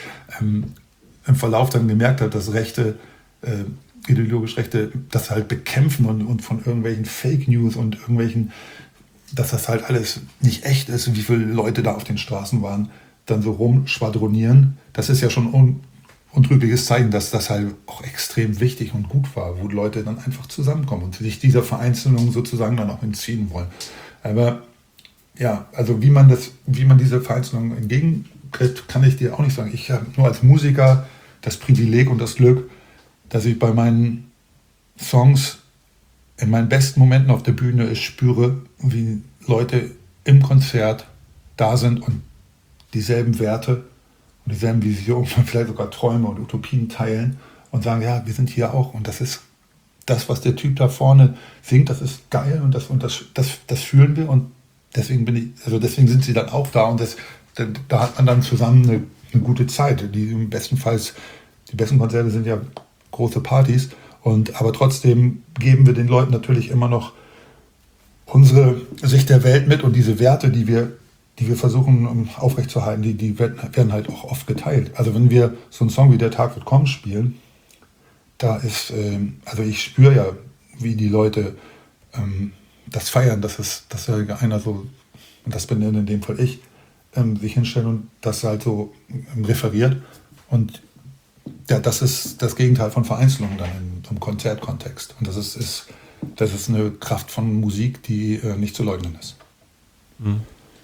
im Verlauf dann gemerkt hat, dass ideologisch Rechte das halt bekämpfen und von irgendwelchen Fake News und dass das halt alles nicht echt ist, wie viele Leute da auf den Straßen waren, dann so rumschwadronieren. Das ist ja schon untrügliches Zeichen, dass das halt auch extrem wichtig und gut war, wo Leute dann einfach zusammenkommen und sich dieser Vereinzelung sozusagen dann auch entziehen wollen. Aber ja, also wie man diese Vereinzelung entgegenkriegt, kann ich dir auch nicht sagen. Ich habe nur als Musiker das Privileg und das Glück, dass ich bei meinen Songs in meinen besten Momenten auf der Bühne spüre, wie Leute im Konzert da sind und dieselben Werte und dieselben Visionen, vielleicht sogar Träume und Utopien teilen und sagen, ja, wir sind hier auch und das ist das, was der Typ da vorne singt, das ist geil und das fühlen wir und deswegen sind sie dann auch da und da hat man dann zusammen eine gute Zeit. Die besten Konzerte sind ja große Partys aber trotzdem geben wir den Leuten natürlich immer noch unsere Sicht der Welt mit und diese Werte, die wir versuchen aufrechtzuerhalten, die werden halt auch oft geteilt. Also wenn wir so einen Song wie Der Tag wird kommen spielen, da ist, also ich spüre ja, wie die Leute das feiern, dass ja einer so, und das bin in dem Fall ich, sich hinstellen und das halt so referiert und ja, das ist das Gegenteil von Vereinzelung dann im Konzertkontext. Und das ist eine Kraft von Musik, die nicht zu leugnen ist. Mhm.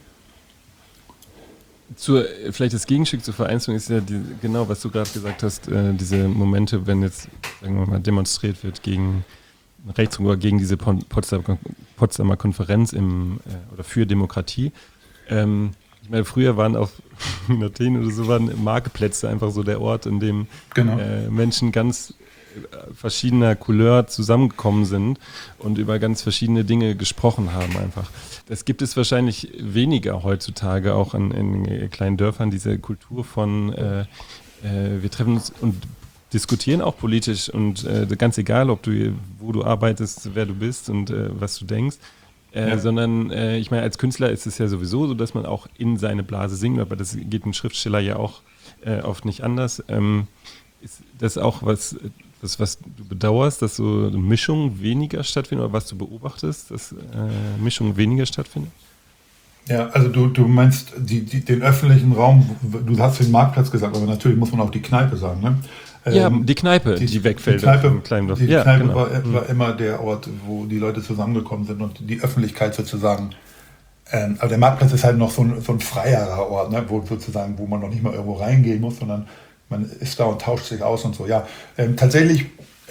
Vielleicht das Gegenstück zur Vereinzelung ist ja genau, was du gerade gesagt hast, diese Momente, wenn jetzt, sagen wir mal, demonstriert wird gegen Rechtsruck oder gegen diese Potsdamer Konferenz oder für Demokratie. Ich meine, früher waren in Athen oder so waren Marktplätze einfach so der Ort, in dem Menschen ganz verschiedener Couleur zusammengekommen sind und über ganz verschiedene Dinge gesprochen haben einfach. Das gibt es wahrscheinlich weniger heutzutage, auch in kleinen Dörfern, diese Kultur von wir treffen uns und diskutieren auch politisch und ganz egal, wo du arbeitest, wer du bist und was du denkst. Sondern ich meine, als Künstler ist es ja sowieso so, dass man auch in seine Blase singt, aber das geht einem Schriftsteller ja auch oft nicht anders. Ist das auch was du bedauerst, dass so eine Mischung weniger stattfindet oder was du beobachtest, dass Mischung weniger stattfindet? Ja, also du meinst den öffentlichen Raum, du hast den Marktplatz gesagt, aber natürlich muss man auch die Kneipe sagen, ne? Ja, die Kneipe, die wegfällt. Die Kneipe war immer der Ort, wo die Leute zusammengekommen sind und die Öffentlichkeit sozusagen. Aber der Marktplatz ist halt noch so ein freierer Ort, ne, wo man noch nicht mal irgendwo reingehen muss, sondern man ist da und tauscht sich aus und so. Ja, tatsächlich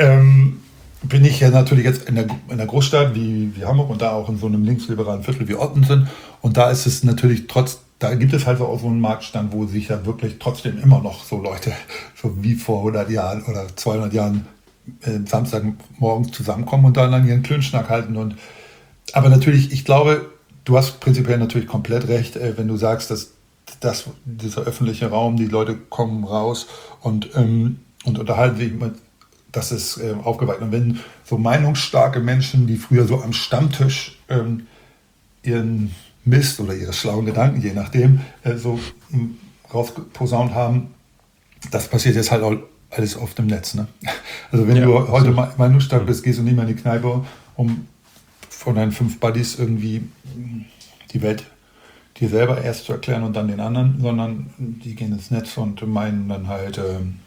bin ich ja natürlich jetzt in der Großstadt wie Hamburg und da auch in so einem linksliberalen Viertel wie Ottensen. Und da ist es natürlich da gibt es halt auch so einen Marktstand, wo sich ja wirklich trotzdem immer noch so Leute, so wie vor 100 Jahren oder 200 Jahren Samstagmorgens zusammenkommen und dann ihren Klönschnack halten. Aber natürlich, ich glaube, du hast prinzipiell natürlich komplett recht, wenn du sagst, dass dieser öffentliche Raum, die Leute kommen raus und unterhalten sich, das ist aufgeweicht. Und wenn so meinungsstarke Menschen, die früher so am Stammtisch ihren Mist oder ihre schlauen Gedanken, je nachdem, so rausposaunt haben, das passiert jetzt halt auch alles auf dem Netz. Ne? Also wenn du heute meinungsstark bist, gehst du nicht mehr in die Kneipe, um von deinen 5 Buddies irgendwie die Welt dir selber erst zu erklären und dann den anderen, sondern die gehen ins Netz und meinen dann halt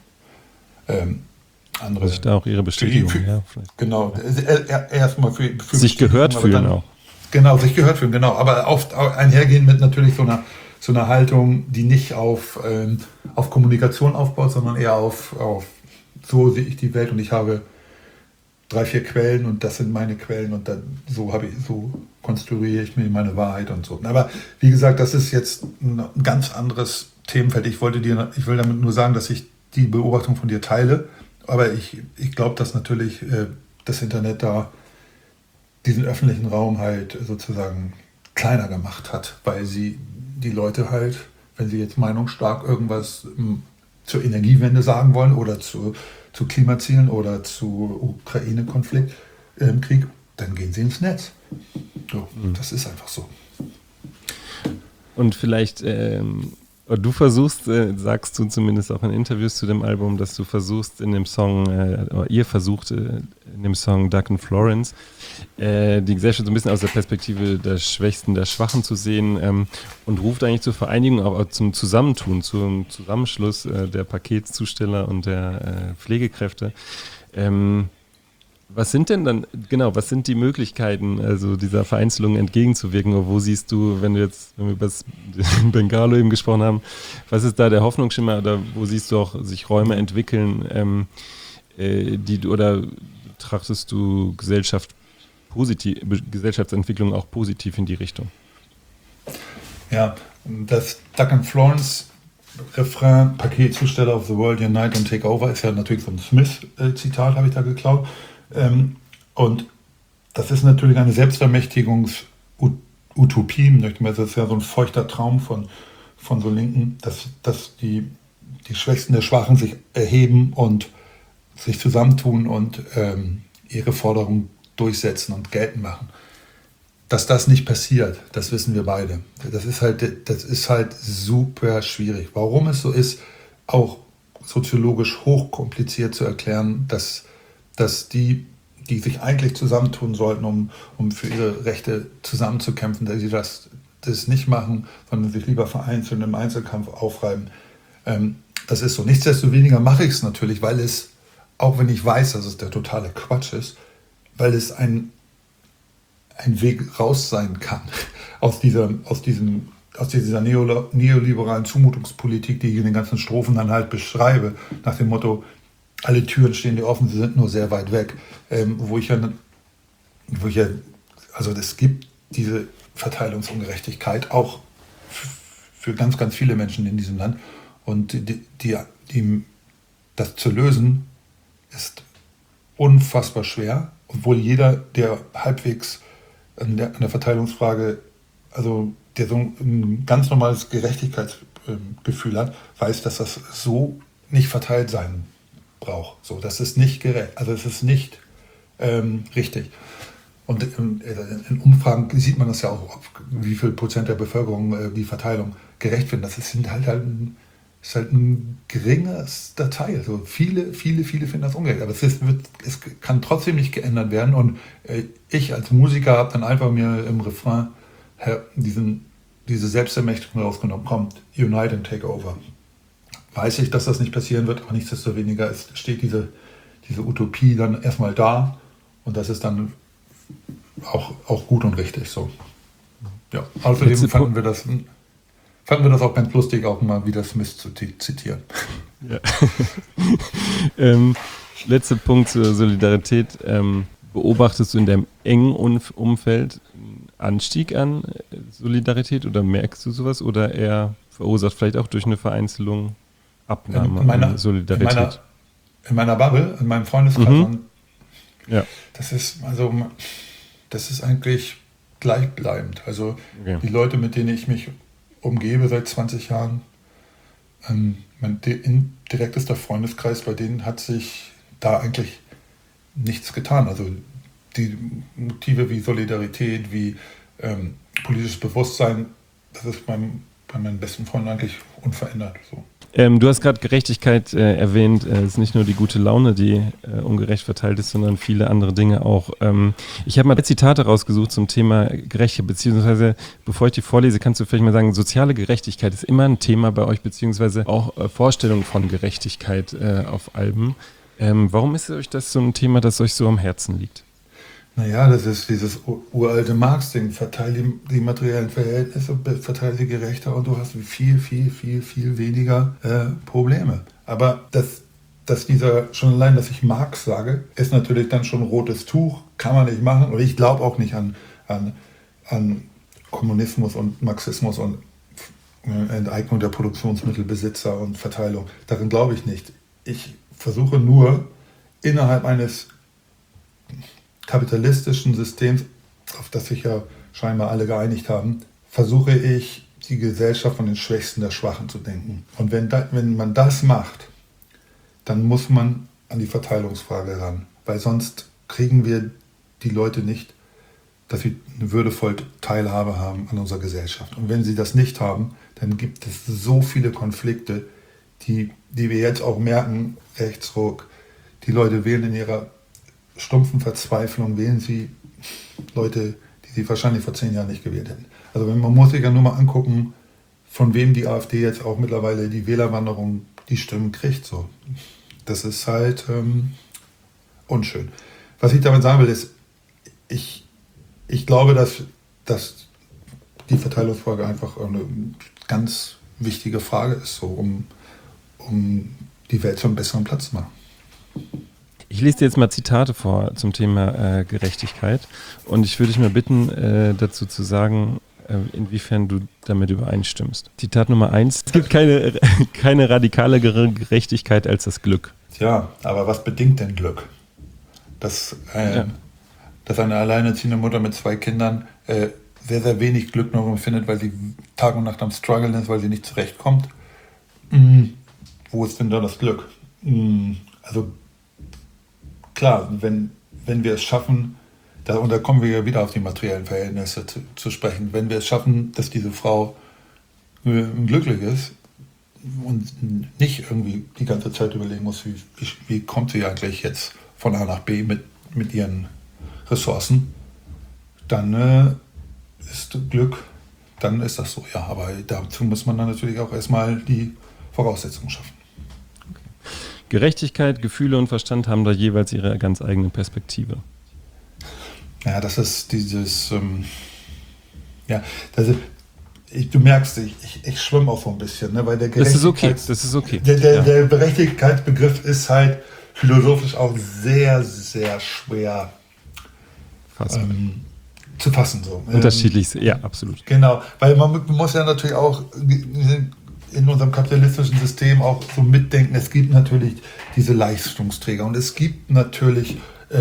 andere. Sich da auch ihre Bestätigung. Genau, erstmal für sich gehört fühlen auch. Genau, sich gehört fühlen, genau. Aber oft einhergehen mit natürlich so einer so eine Haltung, die nicht auf Kommunikation aufbaut, sondern eher auf so sehe ich die Welt und ich habe 3, 4 Quellen und das sind meine Quellen und dann so konstruiere ich mir meine Wahrheit und so. Aber wie gesagt, das ist jetzt ein ganz anderes Themenfeld. Ich will damit nur sagen, dass ich die Beobachtung von dir teile, aber ich glaube, dass natürlich das Internet da diesen öffentlichen Raum halt sozusagen kleiner gemacht hat, weil sie die Leute halt, wenn sie jetzt meinungsstark irgendwas zur Energiewende sagen wollen oder zu Klimazielen oder zu Ukraine-Konflikt, Krieg, dann gehen sie ins Netz. So, das ist einfach so. Und vielleicht, du versuchst, sagst du zumindest auch in Interviews zu dem Album, dass du versuchst in dem Song, ihr versucht in dem Song Doug and Florence, die Gesellschaft so ein bisschen aus der Perspektive der Schwächsten, der Schwachen zu sehen und ruft eigentlich zur Vereinigung, auch zum Zusammentun, zum Zusammenschluss der Paketzusteller und der Pflegekräfte. Was sind denn dann, was sind die Möglichkeiten, also dieser Vereinzelung entgegenzuwirken? Oder wo siehst du, wenn wir über das Bengalo eben gesprochen haben, was ist da der Hoffnungsschimmer oder wo siehst du auch sich Räume entwickeln, oder betrachtest du Gesellschaftsentwicklung auch positiv in die Richtung? Ja, das Doug and Florence Refrain, Paketzusteller of the World Unite and Take Over, ist ja natürlich so ein Smith-Zitat, habe ich da geklaut. Und das ist natürlich eine Selbstermächtigungsutopie, das ist ja so ein feuchter Traum von so Linken, dass die Schwächsten der Schwachen sich erheben und sich zusammentun und ihre Forderungen durchsetzen und geltend machen. Dass das nicht passiert, das wissen wir beide. Das ist halt super schwierig. Warum es so ist, auch soziologisch hochkompliziert zu erklären, dass die sich eigentlich zusammentun sollten, um für ihre Rechte zusammenzukämpfen, dass sie das nicht machen, sondern sich lieber vereinzelt im Einzelkampf aufreiben. Das ist so. Nichtsdestoweniger mache ich es natürlich, weil es, auch wenn ich weiß, dass es der totale Quatsch ist, weil es ein Weg raus sein kann aus dieser neoliberalen Zumutungspolitik, die ich in den ganzen Strophen dann halt beschreibe, nach dem Motto, alle Türen stehen dir offen, sie sind nur sehr weit weg, also es gibt diese Verteilungsungerechtigkeit auch für ganz, ganz viele Menschen in diesem Land und das zu lösen ist unfassbar schwer, obwohl jeder, der halbwegs an der Verteilungsfrage, also der so ein ganz normales Gerechtigkeitsgefühl hat, weiß, dass das so nicht verteilt sein braucht. So, das ist nicht gerecht, also es ist nicht richtig. Und in Umfragen sieht man das ja auch, wie viel Prozent der Bevölkerung die Verteilung gerecht finden. Das ist halt ein geringerster Teil. Also viele finden das ungerecht. Aber es kann trotzdem nicht geändert werden. Und ich als Musiker habe dann einfach mir im Refrain diese Selbstermächtigung rausgenommen. Kommt, unite and take over. Weiß ich, dass das nicht passieren wird, aber nichtsdestoweniger steht diese Utopie dann erstmal da. Und das ist dann auch gut und richtig so. Ja, außerdem fanden wir das auch ganz lustig, auch mal wieder Smith zu zitieren. Ja. Letzter Punkt zur Solidarität. Beobachtest du in deinem engen Umfeld einen Anstieg an Solidarität oder merkst du sowas oder eher verursacht vielleicht auch durch eine Vereinzelung Abnahme an Solidarität? In meiner Bubble, in meinem Freundeskreis. Ja. Das ist eigentlich gleichbleibend. Also Die Leute, mit denen ich mich umgebe seit 20 Jahren, mein direktester Freundeskreis, bei denen hat sich da eigentlich nichts getan. Also die Motive wie Solidarität, wie politisches Bewusstsein, das ist bei meinen besten Freunden eigentlich unverändert. So. Du hast gerade Gerechtigkeit erwähnt. Es ist nicht nur die gute Laune, die ungerecht verteilt ist, sondern viele andere Dinge auch. Ich habe mal Zitate rausgesucht zum Thema Gerechtigkeit, beziehungsweise, bevor ich die vorlese, kannst du vielleicht mal sagen, soziale Gerechtigkeit ist immer ein Thema bei euch, beziehungsweise auch Vorstellungen von Gerechtigkeit auf Alben. Warum ist euch das so ein Thema, das euch so am Herzen liegt? Naja, das ist dieses uralte Marx-Ding. Verteile die materiellen Verhältnisse, verteile sie gerechter und du hast viel weniger Probleme. Aber schon allein, dass ich Marx sage, ist natürlich dann schon rotes Tuch, kann man nicht machen. Und ich glaube auch nicht an Kommunismus und Marxismus und Enteignung der Produktionsmittelbesitzer und Verteilung. Darin glaube ich nicht. Ich versuche nur innerhalb eines kapitalistischen Systems, auf das sich ja scheinbar alle geeinigt haben, versuche ich, die Gesellschaft von den Schwächsten der Schwachen zu denken. Und wenn man das macht, dann muss man an die Verteilungsfrage ran, weil sonst kriegen wir die Leute nicht, dass sie eine würdevolle Teilhabe haben an unserer Gesellschaft. Und wenn sie das nicht haben, dann gibt es so viele Konflikte, die wir jetzt auch merken, Rechtsruck, die Leute wählen in ihrer stumpfen Verzweiflung, wählen sie Leute, die sie wahrscheinlich vor 10 Jahren nicht gewählt hätten. Also man muss sich ja nur mal angucken, von wem die AfD jetzt auch mittlerweile die Wählerwanderung, die Stimmen kriegt. So. Das ist halt unschön. Was ich damit sagen will, ist, ich glaube, dass die Verteilungsfrage einfach eine ganz wichtige Frage ist, so, um die Welt zu einem besseren Platz zu machen. Ich lese dir jetzt mal Zitate vor zum Thema Gerechtigkeit und ich würde dich mal bitten, dazu zu sagen, inwiefern du damit übereinstimmst. Zitat Nummer 1: Es gibt keine radikale Gerechtigkeit als das Glück. Tja, aber was bedingt denn Glück? Dass eine alleinerziehende Mutter mit 2 Kindern sehr, sehr wenig Glück noch empfindet, weil sie Tag und Nacht am Struggeln ist, weil sie nicht zurechtkommt. Wo ist denn da das Glück? Also klar, wenn wir es schaffen, und da kommen wir ja wieder auf die materiellen Verhältnisse zu sprechen, wenn wir es schaffen, dass diese Frau glücklich ist und nicht irgendwie die ganze Zeit überlegen muss, wie kommt sie eigentlich jetzt von A nach B mit ihren Ressourcen, dann ist Glück, dann ist das so. Ja, aber dazu muss man dann natürlich auch erstmal die Voraussetzungen schaffen. Gerechtigkeit, Gefühle und Verstand haben da jeweils ihre ganz eigene Perspektive. Ja, das ist dieses, du merkst, ich schwimme auch so ein bisschen, ne, weil der Gerechtigkeits... Das ist okay. Der Gerechtigkeitsbegriff ist halt philosophisch auch sehr, sehr schwer zu fassen. So. Unterschiedlich, ja, absolut. Genau, weil man muss ja natürlich auch in unserem kapitalistischen System auch so mitdenken, es gibt natürlich diese Leistungsträger und es gibt natürlich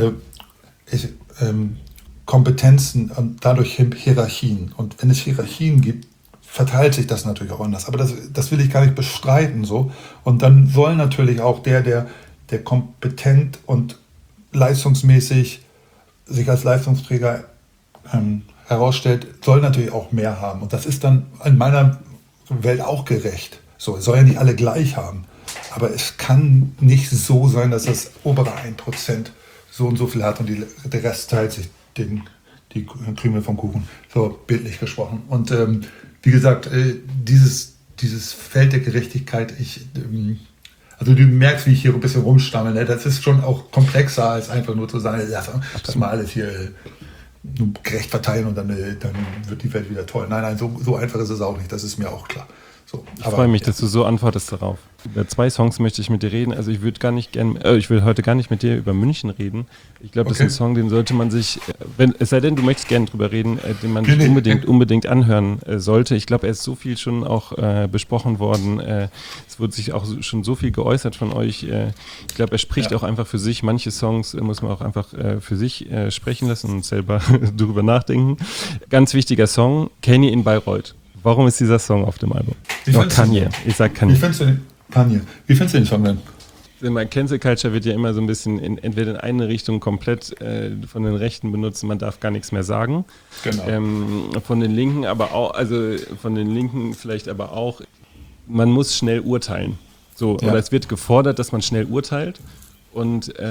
Kompetenzen und dadurch Hierarchien. Und wenn es Hierarchien gibt, verteilt sich das natürlich auch anders. Aber das will ich gar nicht bestreiten. So. Und dann soll natürlich auch der kompetent und leistungsmäßig sich als Leistungsträger herausstellt, soll natürlich auch mehr haben. Und das ist dann in meiner Welt auch gerecht. So, es soll ja nicht alle gleich haben. Aber es kann nicht so sein, dass das obere 1% so und so viel hat und der Rest teilt sich die Krümel vom Kuchen. So bildlich gesprochen. Und wie gesagt, dieses Feld der Gerechtigkeit, also du merkst, wie ich hier ein bisschen rumstammel, ne? Das ist schon auch komplexer, als einfach nur zu sagen, lass mal alles hier gerecht verteilen und dann wird die Welt wieder toll. Nein, so einfach ist es auch nicht, das ist mir auch klar. So, ich freue mich, dass du so antwortest darauf. Über 2 Songs möchte ich mit dir reden. Also ich will heute gar nicht mit dir über München reden. Ich glaube, das ist ein Song, den sollte man sich, es sei denn, du möchtest gerne drüber reden, den man sich unbedingt anhören sollte. Ich glaube, er ist so viel schon auch besprochen worden. Es wurde sich auch schon so viel geäußert von euch. Ich glaube, er spricht auch einfach für sich. Manche Songs muss man auch einfach für sich sprechen lassen und selber darüber nachdenken. Ganz wichtiger Song, Kanye in Bayreuth. Warum ist dieser Song auf dem Album? Kanye. Ich sag Kanye. Wie findest du den Song denn? Mein Cancel Culture wird ja immer so ein bisschen entweder in eine Richtung komplett von den Rechten benutzt, man darf gar nichts mehr sagen. Genau. Von den Linken vielleicht aber auch, man muss schnell urteilen. So, oder es wird gefordert, dass man schnell urteilt. Und ich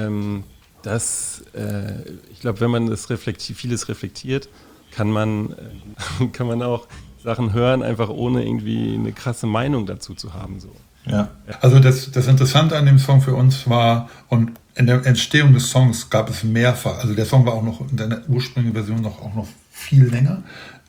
glaube, wenn man das vieles reflektiert, kann man auch Sachen hören, einfach ohne irgendwie eine krasse Meinung dazu zu haben. So. Ja, also das Interessante an dem Song für uns war, und in der Entstehung des Songs gab es mehrfach, also der Song war auch noch in der ursprünglichen Version auch noch viel länger,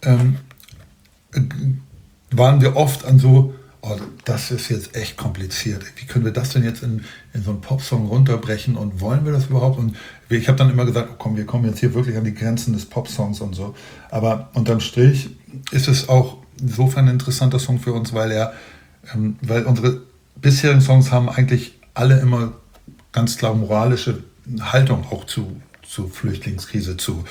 waren wir oft an so, oh, das ist jetzt echt kompliziert. Wie können wir das denn jetzt in so einen Popsong runterbrechen und wollen wir das überhaupt? Und ich habe dann immer gesagt, oh komm, wir kommen jetzt hier wirklich an die Grenzen des Popsongs und so. Aber unterm Strich ist es auch insofern ein interessanter Song für uns, weil unsere bisherigen Songs haben eigentlich alle immer ganz klar moralische Haltung auch zur Flüchtlingskrise, zu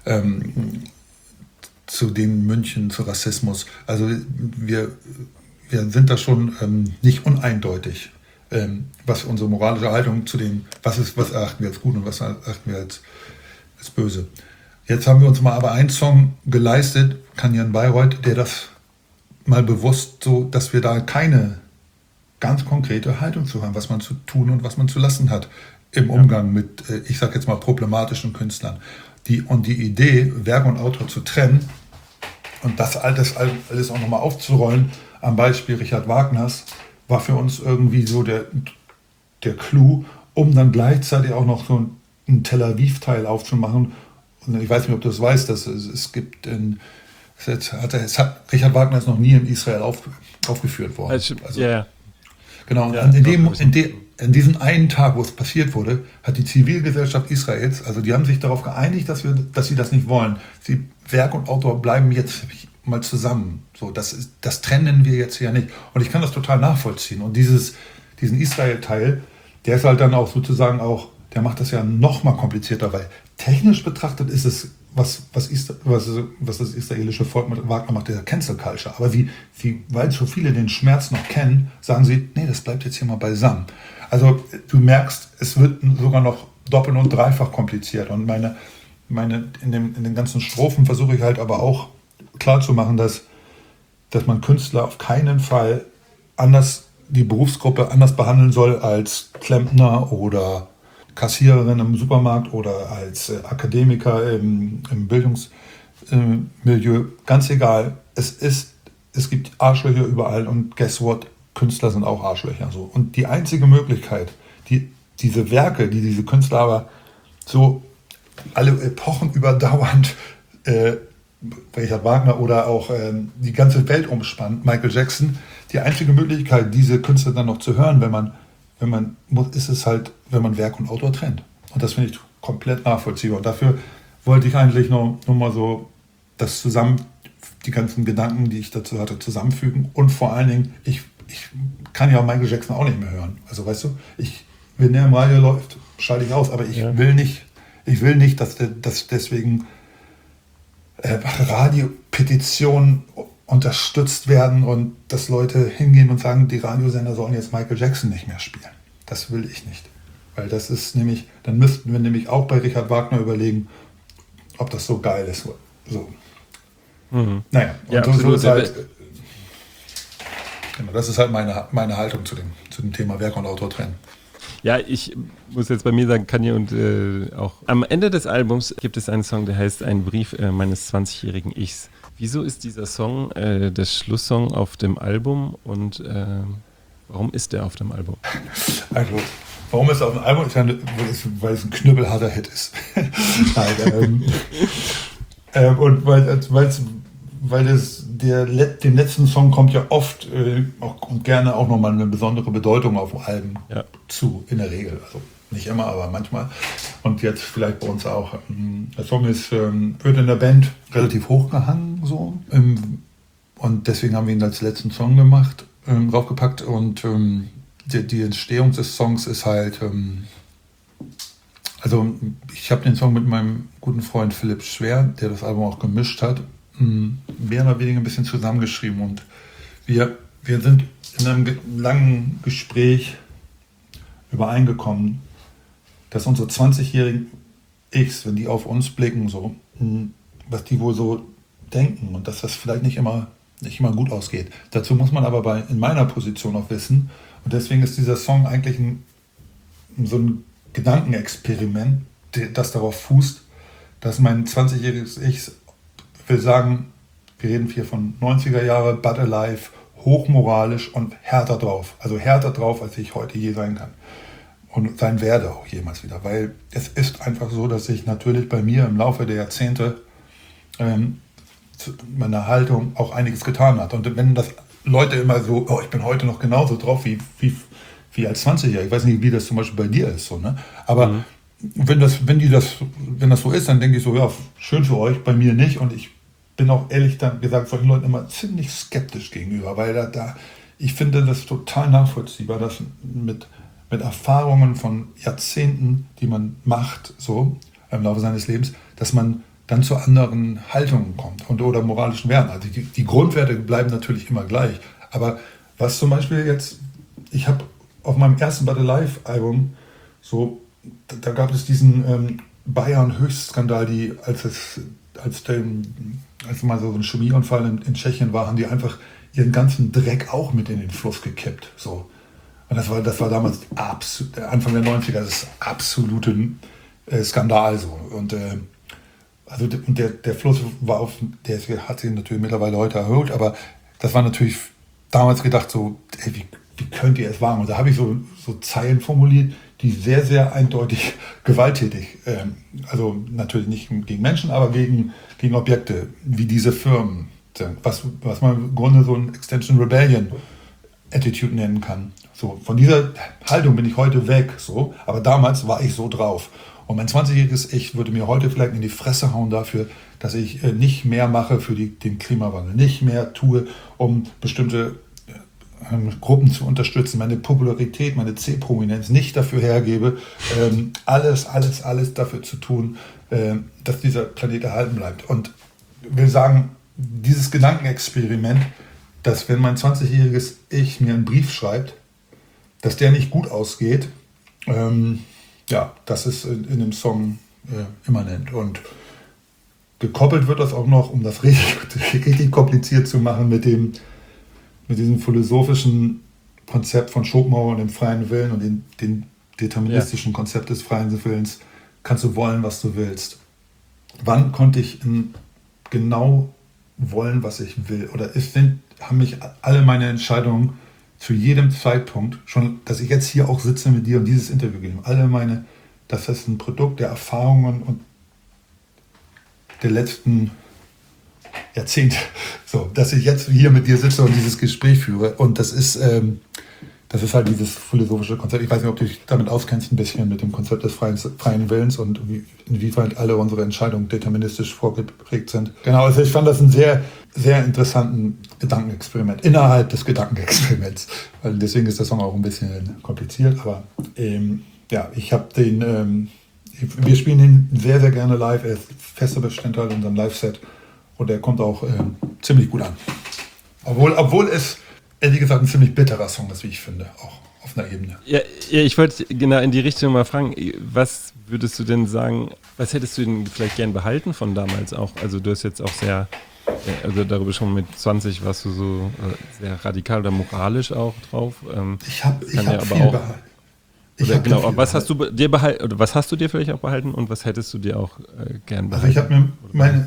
den München, zu Rassismus. Also wir sind da schon nicht uneindeutig, was unsere moralische Haltung zu dem, was erachten wir als gut und was erachten wir als böse. Jetzt haben wir uns mal aber einen Song geleistet, Kanyan Bayreuth, der das mal bewusst so, dass wir da keine ganz konkrete Haltung zu haben, was man zu tun und was man zu lassen hat im Umgang mit, ich sage jetzt mal, problematischen Künstlern. Die Idee, Werk und Autor zu trennen und das alles auch nochmal aufzurollen, am Beispiel Richard Wagners, war für uns irgendwie so der Clou, um dann gleichzeitig auch noch so einen Tel Aviv-Teil aufzumachen. Und ich weiß nicht, ob du das weißt, dass es gibt Richard Wagner ist noch nie in Israel aufgeführt worden. Also, ja. Genau, ja, in diesem einen Tag, wo es passiert wurde, hat die Zivilgesellschaft Israels, also die haben sich darauf geeinigt, dass sie das nicht wollen. Werk und Autor bleiben jetzt mal zusammen. So, das trennen wir jetzt ja nicht. Und ich kann das total nachvollziehen. Und diesen Israel-Teil, der ist halt dann auch sozusagen der macht das ja noch mal komplizierter, weil technisch betrachtet ist es, was das israelische Volk mit Wagner macht, der Cancel Culture. Aber weil so viele den Schmerz noch kennen, sagen sie, nee, das bleibt jetzt hier mal beisammen. Also du merkst, es wird sogar noch doppelt und dreifach kompliziert. Und in den ganzen Strophen versuche ich halt aber auch klarzumachen, dass man Künstler auf keinen Fall die Berufsgruppe anders behandeln soll als Klempner oder Kassiererin im Supermarkt oder als Akademiker im Bildungsmilieu. Ganz egal. Es gibt Arschlöcher überall und guess what? Künstler sind auch Arschlöcher. So. Und die einzige Möglichkeit, diese Werke, die diese Künstler aber so alle Epochen überdauernd Richard Wagner oder auch die ganze Welt umspannt, Michael Jackson, die einzige Möglichkeit, diese Künstler dann noch zu hören, wenn man ist es halt, wenn man Werk und Autor trennt. Und das finde ich komplett nachvollziehbar. Und dafür wollte ich eigentlich nur mal so die ganzen Gedanken, die ich dazu hatte, zusammenfügen. Und vor allen Dingen, ich kann ja Michael Jackson auch nicht mehr hören. Also weißt du, wenn der im Radio läuft, schalte ich aus. Aber ich will nicht, dass deswegen Radiopetitionen unterstützt werden und dass Leute hingehen und sagen, die Radiosender sollen jetzt Michael Jackson nicht mehr spielen. Das will ich nicht. Weil das ist nämlich, dann müssten wir nämlich auch bei Richard Wagner überlegen, ob das so geil ist. So. Mhm. Naja, und ja, so ist halt, genau, das ist halt meine Haltung zu dem Thema Werk und Autor trennen. Ja, ich muss jetzt bei mir sagen, Kanye und auch am Ende des Albums gibt es einen Song, der heißt Ein Brief meines 20-jährigen Ichs. Wieso ist dieser Song der Schlusssong auf dem Album und warum ist der auf dem Album? Also, warum ist er auf dem Album? Weil es ein knüppelharter Hit ist. Nein, und weil dem letzten Song kommt ja oft und gerne auch nochmal eine besondere Bedeutung auf Alben zu, in der Regel. Also nicht immer, aber manchmal. Und jetzt vielleicht bei uns auch. Der Song wird in der Band relativ hochgehangen so. Und deswegen haben wir ihn als letzten Song draufgepackt. Und die Entstehung des Songs ist halt, also ich habe den Song mit meinem guten Freund Philipp Schwer, der das Album auch gemischt hat, mehr oder weniger ein bisschen zusammengeschrieben. Und wir sind in einem langen Gespräch übereingekommen, dass unsere 20-jährigen Ichs, wenn die auf uns blicken, so, was die wohl so denken und dass das vielleicht nicht immer gut ausgeht. Dazu muss man aber in meiner Position auch wissen, und deswegen ist dieser Song eigentlich so ein Gedankenexperiment, das darauf fußt, dass mein 20-jähriges Ich will sagen, wir reden hier von 90er Jahre, but alive, hochmoralisch und härter drauf. Also härter drauf, als ich heute je sein kann. und sein werde auch jemals wieder. Weil es ist einfach so, dass sich natürlich bei mir im Laufe der Jahrzehnte meine Haltung auch einiges getan hat. Und wenn das Leute immer so, ich bin heute noch genauso drauf wie als 20-Jähriger. Ich weiß nicht, wie das zum Beispiel bei dir ist. So, ne? Aber wenn das so ist, dann denke ich so, ja, schön für euch, bei mir nicht. Und ich bin auch ehrlich gesagt solchen Leuten immer ziemlich skeptisch gegenüber, weil ich finde das total nachvollziehbar, dass mit Erfahrungen von Jahrzehnten, die man macht, so im Laufe seines Lebens, dass man dann zu anderen Haltungen kommt oder moralischen Werten. Also die Grundwerte bleiben natürlich immer gleich. Aber was zum Beispiel jetzt, ich habe auf meinem ersten Battle Live Album so, da gab es diesen Bayern-Höchstskandal, als mal so ein Chemieunfall in Tschechien war, haben die einfach ihren ganzen Dreck auch mit in den Fluss gekippt. So. Und das war damals Anfang der 90er, das absolute Skandal. So. Und der Fluss der hat sich natürlich mittlerweile heute erhöht, aber das war natürlich damals gedacht so, wie könnt ihr es wagen? Und da habe ich so Zeilen formuliert, die sehr, sehr eindeutig gewalttätig, also natürlich nicht gegen Menschen, aber gegen Objekte, wie diese Firmen, was man im Grunde so ein Extension Rebellion Attitude nennen kann. So, von dieser Haltung bin ich heute weg, so, aber damals war ich so drauf. Und mein 20-jähriges Ich würde mir heute vielleicht in die Fresse hauen dafür, dass ich nicht mehr mache für den Klimawandel, nicht mehr tue, um bestimmte Gruppen zu unterstützen, meine Popularität, meine C-Prominenz nicht dafür hergebe, alles dafür zu tun, dass dieser Planet erhalten bleibt. Und ich will sagen, dieses Gedankenexperiment, dass wenn mein 20-jähriges Ich mir einen Brief schreibt, dass der nicht gut ausgeht, das ist in dem Song immanent. Und gekoppelt wird das auch noch, um das richtig kompliziert zu machen, mit diesem philosophischen Konzept von Schopenhauer und dem freien Willen und dem deterministischen Konzept des freien Willens. Kannst du wollen, was du willst. Wann konnte ich genau wollen, was ich will? Oder haben mich alle meine Entscheidungen zu jedem Zeitpunkt, schon, dass ich jetzt hier auch sitze mit dir und dieses Interview gebe, das ist ein Produkt der Erfahrungen und der letzten Jahrzehnte, so, dass ich jetzt hier mit dir sitze und dieses Gespräch führe. Und das ist halt dieses philosophische Konzept. Ich weiß nicht, ob du dich damit auskennst, ein bisschen mit dem Konzept des freien Willens und inwieweit alle unsere Entscheidungen deterministisch vorgeprägt sind. Genau, also ich fand das einen sehr, sehr interessanten Gedankenexperiment, innerhalb des Gedankenexperiments. Weil deswegen ist der Song auch ein bisschen kompliziert, aber ich habe wir spielen ihn sehr, sehr gerne live. Er ist fester Bestandteil in unserem Live-Set. Und der kommt auch ziemlich gut an. Obwohl es, ehrlich gesagt, ein ziemlich bitterer Song ist, wie ich finde, auch auf einer Ebene. Ja, ich wollte genau in die Richtung mal fragen, was würdest du denn sagen, was hättest du denn vielleicht gern behalten von damals auch? Also du hast jetzt auch sehr, also darüber schon mit 20 warst du so sehr radikal oder moralisch auch drauf. Ich hab viel behalten. Genau, was hast du dir behalten, oder was hast du dir vielleicht auch behalten und was hättest du dir auch gern behalten? Also ich habe mir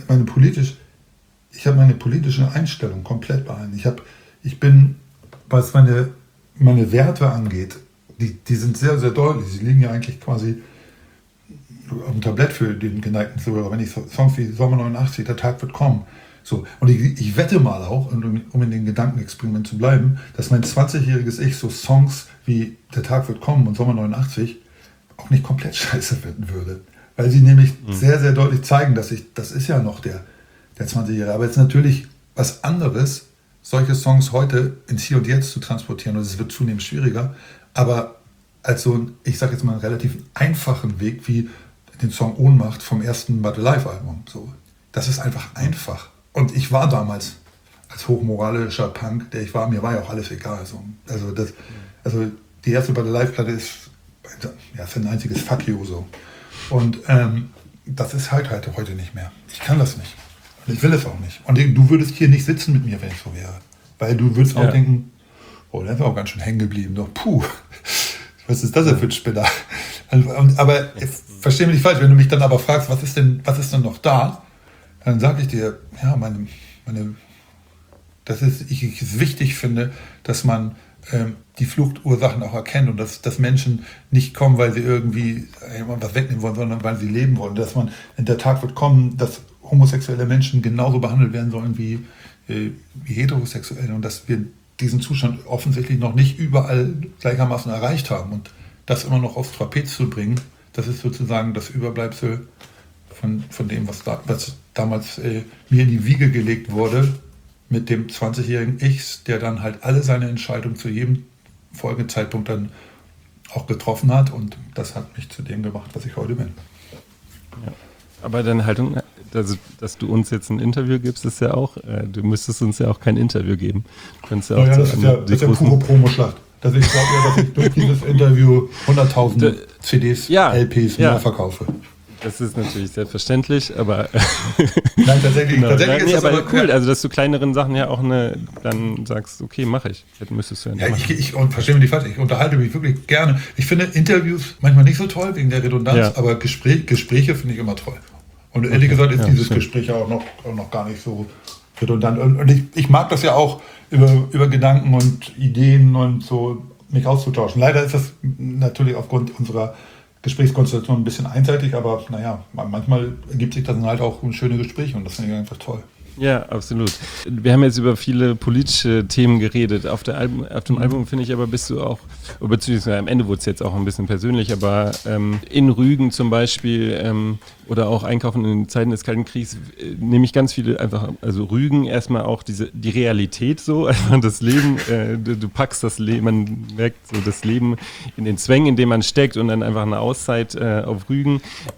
meine politische Einstellung komplett behalten. Ich bin, was meine Werte angeht, die sind sehr, sehr deutlich. Sie liegen ja eigentlich quasi auf dem Tablett für den geneigten Zuhörer. Wenn ich Songs wie Sommer 89, der Tag wird kommen. So. Und ich wette mal auch, um in den Gedankenexperiment zu bleiben, dass mein 20-jähriges Ich so Songs wie Der Tag wird kommen und Sommer 89 auch nicht komplett scheiße finden würde. Weil sie nämlich sehr, sehr deutlich zeigen, das ist ja noch der 20-Jährige. Aber es ist natürlich was anderes, solche Songs heute ins Hier und Jetzt zu transportieren. Und es wird zunehmend schwieriger. Aber als so einen, ich sag jetzt mal, einen relativ einfachen Weg, wie den Song Ohnmacht vom ersten Battle Live Album. So. Das ist einfach einfach. Und ich war damals als hochmoralischer Punk, mir war ja auch alles egal. So. Also die erste Battle Live Platte ist ein einziges Fuck you. So. Und das ist halt heute nicht mehr. Ich kann das nicht. Und ich will es auch nicht. Und du würdest hier nicht sitzen mit mir, wenn ich so wäre. Weil du würdest auch denken, der ist auch ganz schön hängen geblieben. Doch, was ist das denn für ein Spinner? Aber versteh mich nicht falsch, wenn du mich dann aber fragst, was ist denn noch da? Dann sage ich dir, ja, dass ich es wichtig finde, dass man die Fluchtursachen auch erkennt und dass Menschen nicht kommen, weil sie irgendwie was wegnehmen wollen, sondern weil sie leben wollen. Dass der Tag wird kommen, dass homosexuelle Menschen genauso behandelt werden sollen wie Heterosexuelle und dass wir diesen Zustand offensichtlich noch nicht überall gleichermaßen erreicht haben. Und das immer noch aufs Trapez zu bringen, das ist sozusagen das Überbleibsel von dem, was damals mir in die Wiege gelegt wurde, mit dem 20-jährigen Ich, der dann halt alle seine Entscheidungen zu jedem Folgezeitpunkt dann auch getroffen hat. Und das hat mich zu dem gemacht, was ich heute bin. Ja. Aber deine Haltung, dass du uns jetzt ein Interview gibst, ist ja auch, du müsstest uns ja auch kein Interview geben. Du ja auch das ist ja pure Promoschlacht. Ich glaube ja, dass ich durch dieses Interview 100.000 CDs, LPs mehr verkaufe. Das ist natürlich selbstverständlich, aber nein, tatsächlich ist das aber cool, also dass du kleineren Sachen ja auch dann sagst, okay, mache ich. Das müsstest du ja nicht machen. Ich verstehe mich nicht falsch, ich unterhalte mich wirklich gerne. Ich finde Interviews manchmal nicht so toll wegen der Redundanz, aber Gespräche finde ich immer toll. Und ehrlich gesagt ist dieses Gespräch auch noch gar nicht so redundant. Und ich mag das ja auch, über Gedanken und Ideen und so mich auszutauschen. Leider ist das natürlich aufgrund unserer Gesprächskonstellation ein bisschen einseitig, aber naja, manchmal ergibt sich dann halt auch schöne Gespräche und das finde ich einfach toll. Ja, absolut. Wir haben jetzt über viele politische Themen geredet. Auf dem Album finde ich aber bist du auch, beziehungsweise am Ende wurde es jetzt auch ein bisschen persönlich, aber in Rügen zum Beispiel oder auch Einkaufen in Zeiten des Kalten Kriegs nehme ich ganz viele einfach, also Rügen erstmal auch die Realität so, einfach das Leben, du packst das Leben, man merkt so das Leben in den Zwängen, in denen man steckt und dann einfach eine Auszeit auf Rügen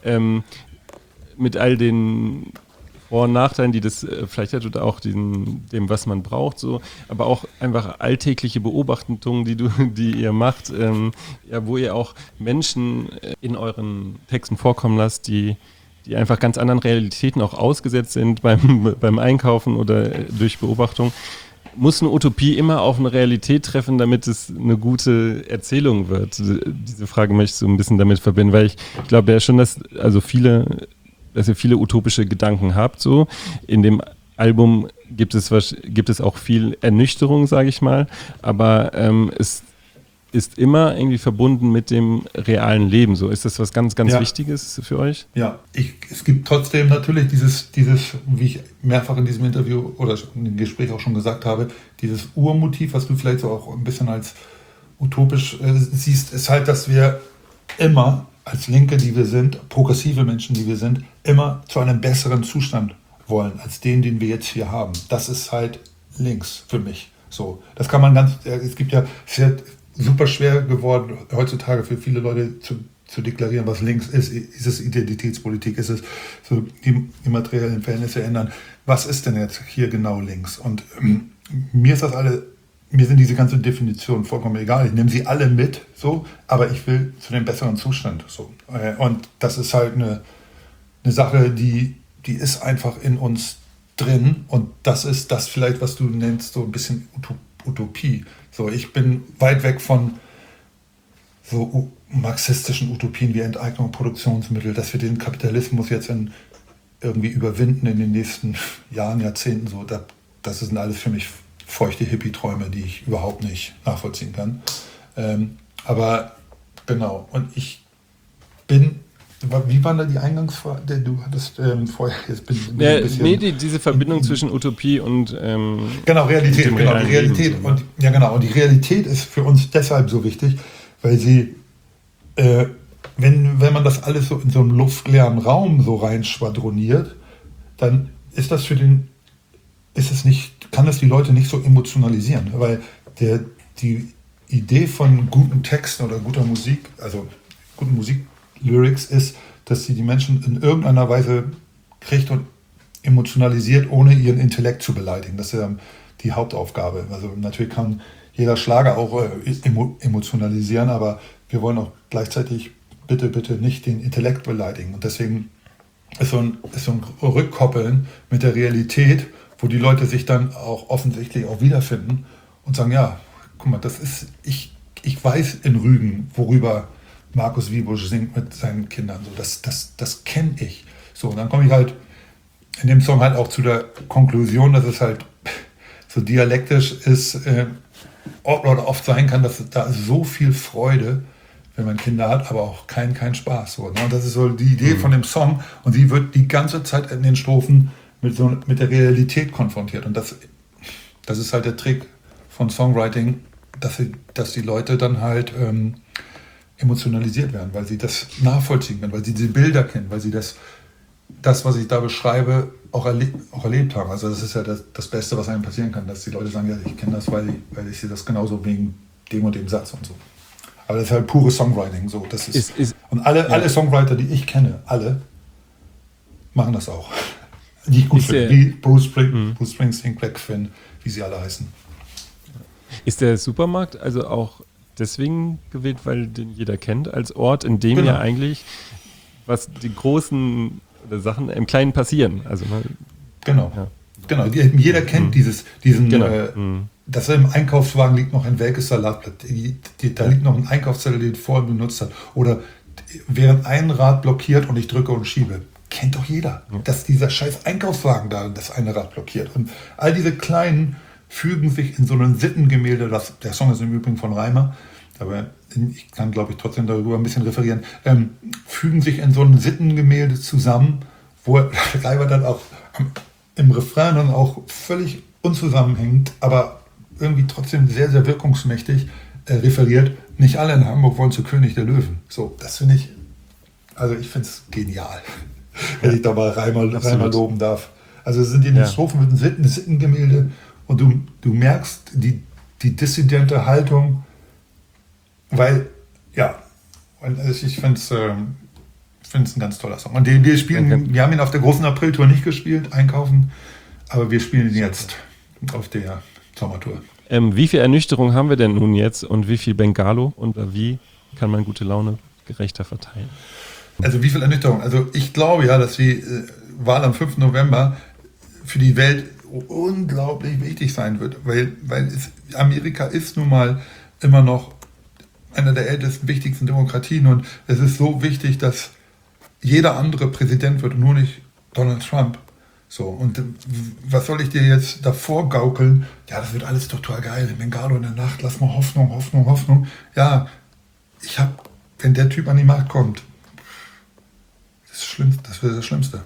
mit all den Vor- und Nachteilen, die das vielleicht hat oder auch dem, was man braucht, so, aber auch einfach alltägliche Beobachtungen, die ihr macht, wo ihr auch Menschen in euren Texten vorkommen lasst, die einfach ganz anderen Realitäten auch ausgesetzt sind beim Einkaufen oder durch Beobachtung. Muss eine Utopie immer auf eine Realität treffen, damit es eine gute Erzählung wird? Diese Frage möchte ich so ein bisschen damit verbinden, weil ich glaube ja schon, dass ihr viele utopische Gedanken habt. So. In dem Album gibt es auch viel Ernüchterung, sage ich mal, aber es ist immer irgendwie verbunden mit dem realen Leben. So. Ist das was ganz, ganz Wichtiges für euch? Ja, es gibt trotzdem natürlich dieses, wie ich mehrfach in diesem Interview oder in dem Gespräch auch schon gesagt habe, dieses Urmotiv, was du vielleicht so auch ein bisschen als utopisch siehst, ist halt, dass wir immer als Linke, die wir sind, progressive Menschen, die wir sind, immer zu einem besseren Zustand wollen, als den wir jetzt hier haben. Das ist halt links für mich. So, das kann man es gibt ja, es ist super schwer geworden, heutzutage für viele Leute zu deklarieren, was links ist. Ist es Identitätspolitik? Ist es so die materiellen Verhältnisse ändern? Was ist denn jetzt hier genau links? Und mir sind diese ganzen Definitionen vollkommen egal. Ich nehme sie alle mit, so, aber ich will zu dem besseren Zustand. So. Und das ist halt eine Sache, die ist einfach in uns drin. Und das ist das vielleicht, was du nennst, so ein bisschen Utopie. So, ich bin weit weg von so marxistischen Utopien wie Enteignung, Produktionsmittel, dass wir den Kapitalismus jetzt irgendwie überwinden in den nächsten Jahren, Jahrzehnten. So, das sind alles für mich feuchte Hippie-Träume, die ich überhaupt nicht nachvollziehen kann. Aber genau, und ich bin, wie war da die Eingangsfrage? Du hattest vorher, jetzt bin ich ein bisschen... diese Verbindung zwischen Utopie und genau, Realität. Genau, die Realität. Leben, und die Realität ist für uns deshalb so wichtig, weil sie, wenn man das alles so in so einem luftleeren Raum so reinschwadroniert, dann ist das kann das die Leute nicht so emotionalisieren, weil die Idee von guten Texten oder guter Musik, also guten Musiklyrics ist, dass sie die Menschen in irgendeiner Weise kriegt und emotionalisiert, ohne ihren Intellekt zu beleidigen. Das ist ja die Hauptaufgabe. Also natürlich kann jeder Schlager auch emotionalisieren, aber wir wollen auch gleichzeitig bitte nicht den Intellekt beleidigen. Und deswegen ist so ein Rückkoppeln mit der Realität, wo die Leute sich dann auch offensichtlich auch wiederfinden und sagen, ja, guck mal, das ist, ich weiß in Rügen, worüber Markus Wiebusch singt mit seinen Kindern. So, das kenne ich. So, und dann komme ich halt in dem Song halt auch zu der Konklusion, dass es halt so dialektisch ist, oft sein kann, dass da ist so viel Freude, wenn man Kinder hat, aber auch kein Spaß. So, ne? Und das ist so die Idee von dem Song. Und sie wird die ganze Zeit in den Strophen mit der Realität konfrontiert. Und das ist halt der Trick von Songwriting, dass die Leute dann halt emotionalisiert werden, weil sie das nachvollziehen können, weil sie diese Bilder kennen, weil sie das, was ich da beschreibe, auch erlebt haben. Also das ist ja das Beste, was einem passieren kann, dass die Leute sagen, ja, ich kenne das, weil ich sehe das genauso wegen dem und dem Satz und so. Aber das ist halt pure Songwriting. So. Das ist, und alle Songwriter, die ich kenne, alle machen das auch. Die ich gut finde, wie Bruce Springsteen, Greg Finn, wie sie alle heißen. Ist der Supermarkt also auch deswegen gewählt, weil den jeder kennt, als Ort, in dem ja eigentlich was die großen Sachen im Kleinen passieren? Also, genau. Jeder kennt dass im Einkaufswagen liegt noch ein welkes Salatblatt. Da liegt noch ein Einkaufszettel, den vorher benutzt hat. Oder während ein Rad blockiert und ich drücke und schiebe. Kennt doch jeder, dass dieser scheiß Einkaufswagen da das eine Rad blockiert. Und all diese kleinen fügen sich in so ein Sittengemälde, der Song ist im Übrigen von Reimer, aber ich kann, glaube ich, trotzdem darüber ein bisschen referieren, fügen sich in so ein Sittengemälde zusammen, wo Reimer dann auch im Refrain dann auch völlig unzusammenhängend, aber irgendwie trotzdem sehr, sehr wirkungsmächtig referiert, nicht alle in Hamburg wollen zu König der Löwen. So, das finde ich, also ich finde es genial, wenn ich da mal Reimer loben darf. Also es sind in den Strophen mit einem Sittengemälde und du merkst die dissidente Haltung, weil, und ich finde es ein ganz toller Song. Und wir haben ihn auf der großen Apriltour nicht gespielt, einkaufen, aber wir spielen ihn jetzt auf der Sommertour. Wie viel Ernüchterung haben wir denn nun jetzt und wie viel Bengalo und wie kann man gute Laune gerechter verteilen? Also wie viel Ernüchterung? Also ich glaube ja, dass die Wahl am 5. November für die Welt unglaublich wichtig sein wird, weil Amerika ist nun mal immer noch einer der ältesten, wichtigsten Demokratien und es ist so wichtig, dass jeder andere Präsident wird und nur nicht Donald Trump. So, und was soll ich dir jetzt davor gaukeln? Ja, das wird alles total geil. Bengalo in der Nacht, lass mal Hoffnung. Ja, wenn der Typ an die Macht kommt, das wird das Schlimmste.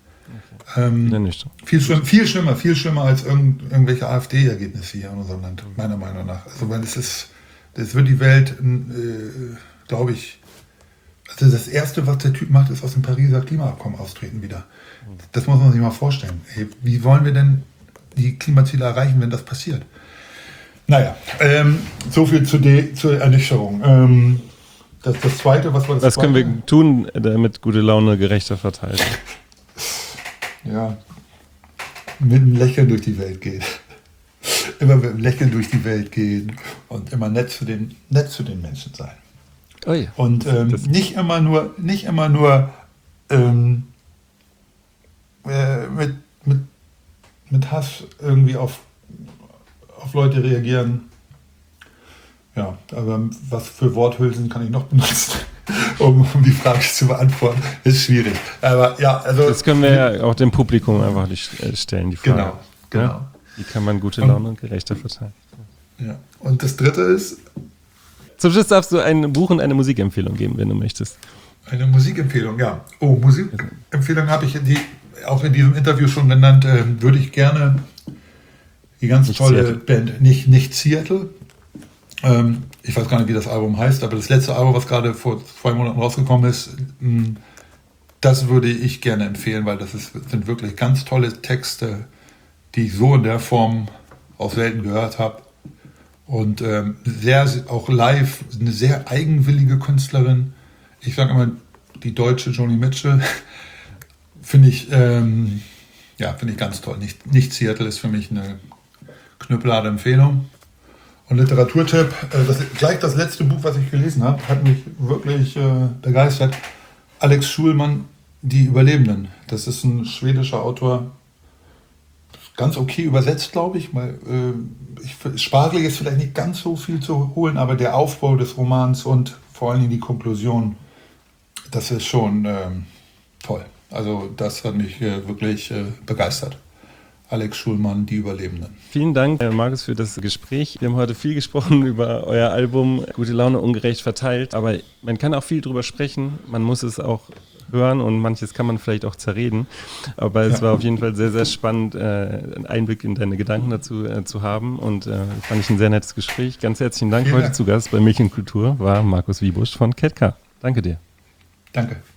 Viel schlimmer als irgendwelche AfD-Ergebnisse hier in unserem Land, meiner Meinung nach. Also, weil das wird die Welt, glaube ich, also das Erste, was der Typ macht, ist aus dem Pariser Klimaabkommen austreten wieder. Das muss man sich mal vorstellen. Hey, wie wollen wir denn die Klimaziele erreichen, wenn das passiert? Naja, so viel zur Ernüchterung. Das Zweite, was war das? Was können wir tun, damit gute Laune gerechter verteilt? Ja, mit einem Lächeln durch die Welt gehen. Immer mit einem Lächeln durch die Welt gehen und immer nett zu den Menschen sein. Oh ja. Und nicht immer nur mit Hass irgendwie auf Leute reagieren. Ja, aber was für Worthülsen kann ich noch benutzen, um die Frage zu beantworten? Ist schwierig. Aber ja, also. Das können wir ja auch dem Publikum einfach stellen, die Frage. Genau. Ja? Wie kann man gute Laune und gerechter verteilen? Ja. Und das Dritte ist. Zum Schluss darfst du ein Buch und eine Musikempfehlung geben, wenn du möchtest. Eine Musikempfehlung, ja. Oh, Musikempfehlung habe ich auch in diesem Interview schon genannt. Würde ich gerne die ganz nicht tolle Seattle. Band, nicht Seattle. Ich weiß gar nicht, wie das Album heißt, aber das letzte Album, was gerade vor 2 Monaten rausgekommen ist, das würde ich gerne empfehlen, weil sind wirklich ganz tolle Texte, die ich so in der Form auch selten gehört habe. Und auch live eine sehr eigenwillige Künstlerin. Ich sage immer, die deutsche Joni Mitchell finde ich ganz toll. Nicht Seattle ist für mich eine knüppelharte Empfehlung. Und Literaturtipp, gleich das letzte Buch, was ich gelesen habe, hat mich wirklich begeistert. Alex Schulman, Die Überlebenden. Das ist ein schwedischer Autor, ganz okay übersetzt, glaube ich. Sprachlich ist vielleicht nicht ganz so viel zu holen, aber der Aufbau des Romans und vor allen Dingen die Konklusion, das ist schon toll. Also das hat mich wirklich begeistert. Alex Schulmann, Die Überlebenden. Vielen Dank, Markus, für das Gespräch. Wir haben heute viel gesprochen über euer Album Gute Laune ungerecht verteilt, aber man kann auch viel drüber sprechen, man muss es auch hören und manches kann man vielleicht auch zerreden, aber es war auf jeden Fall sehr, sehr spannend, einen Einblick in deine Gedanken dazu zu haben und fand ich ein sehr nettes Gespräch. Ganz herzlichen Dank. Heute zu Gast bei Milch und Kultur war Markus Wiebusch von Ketka. Danke dir. Danke.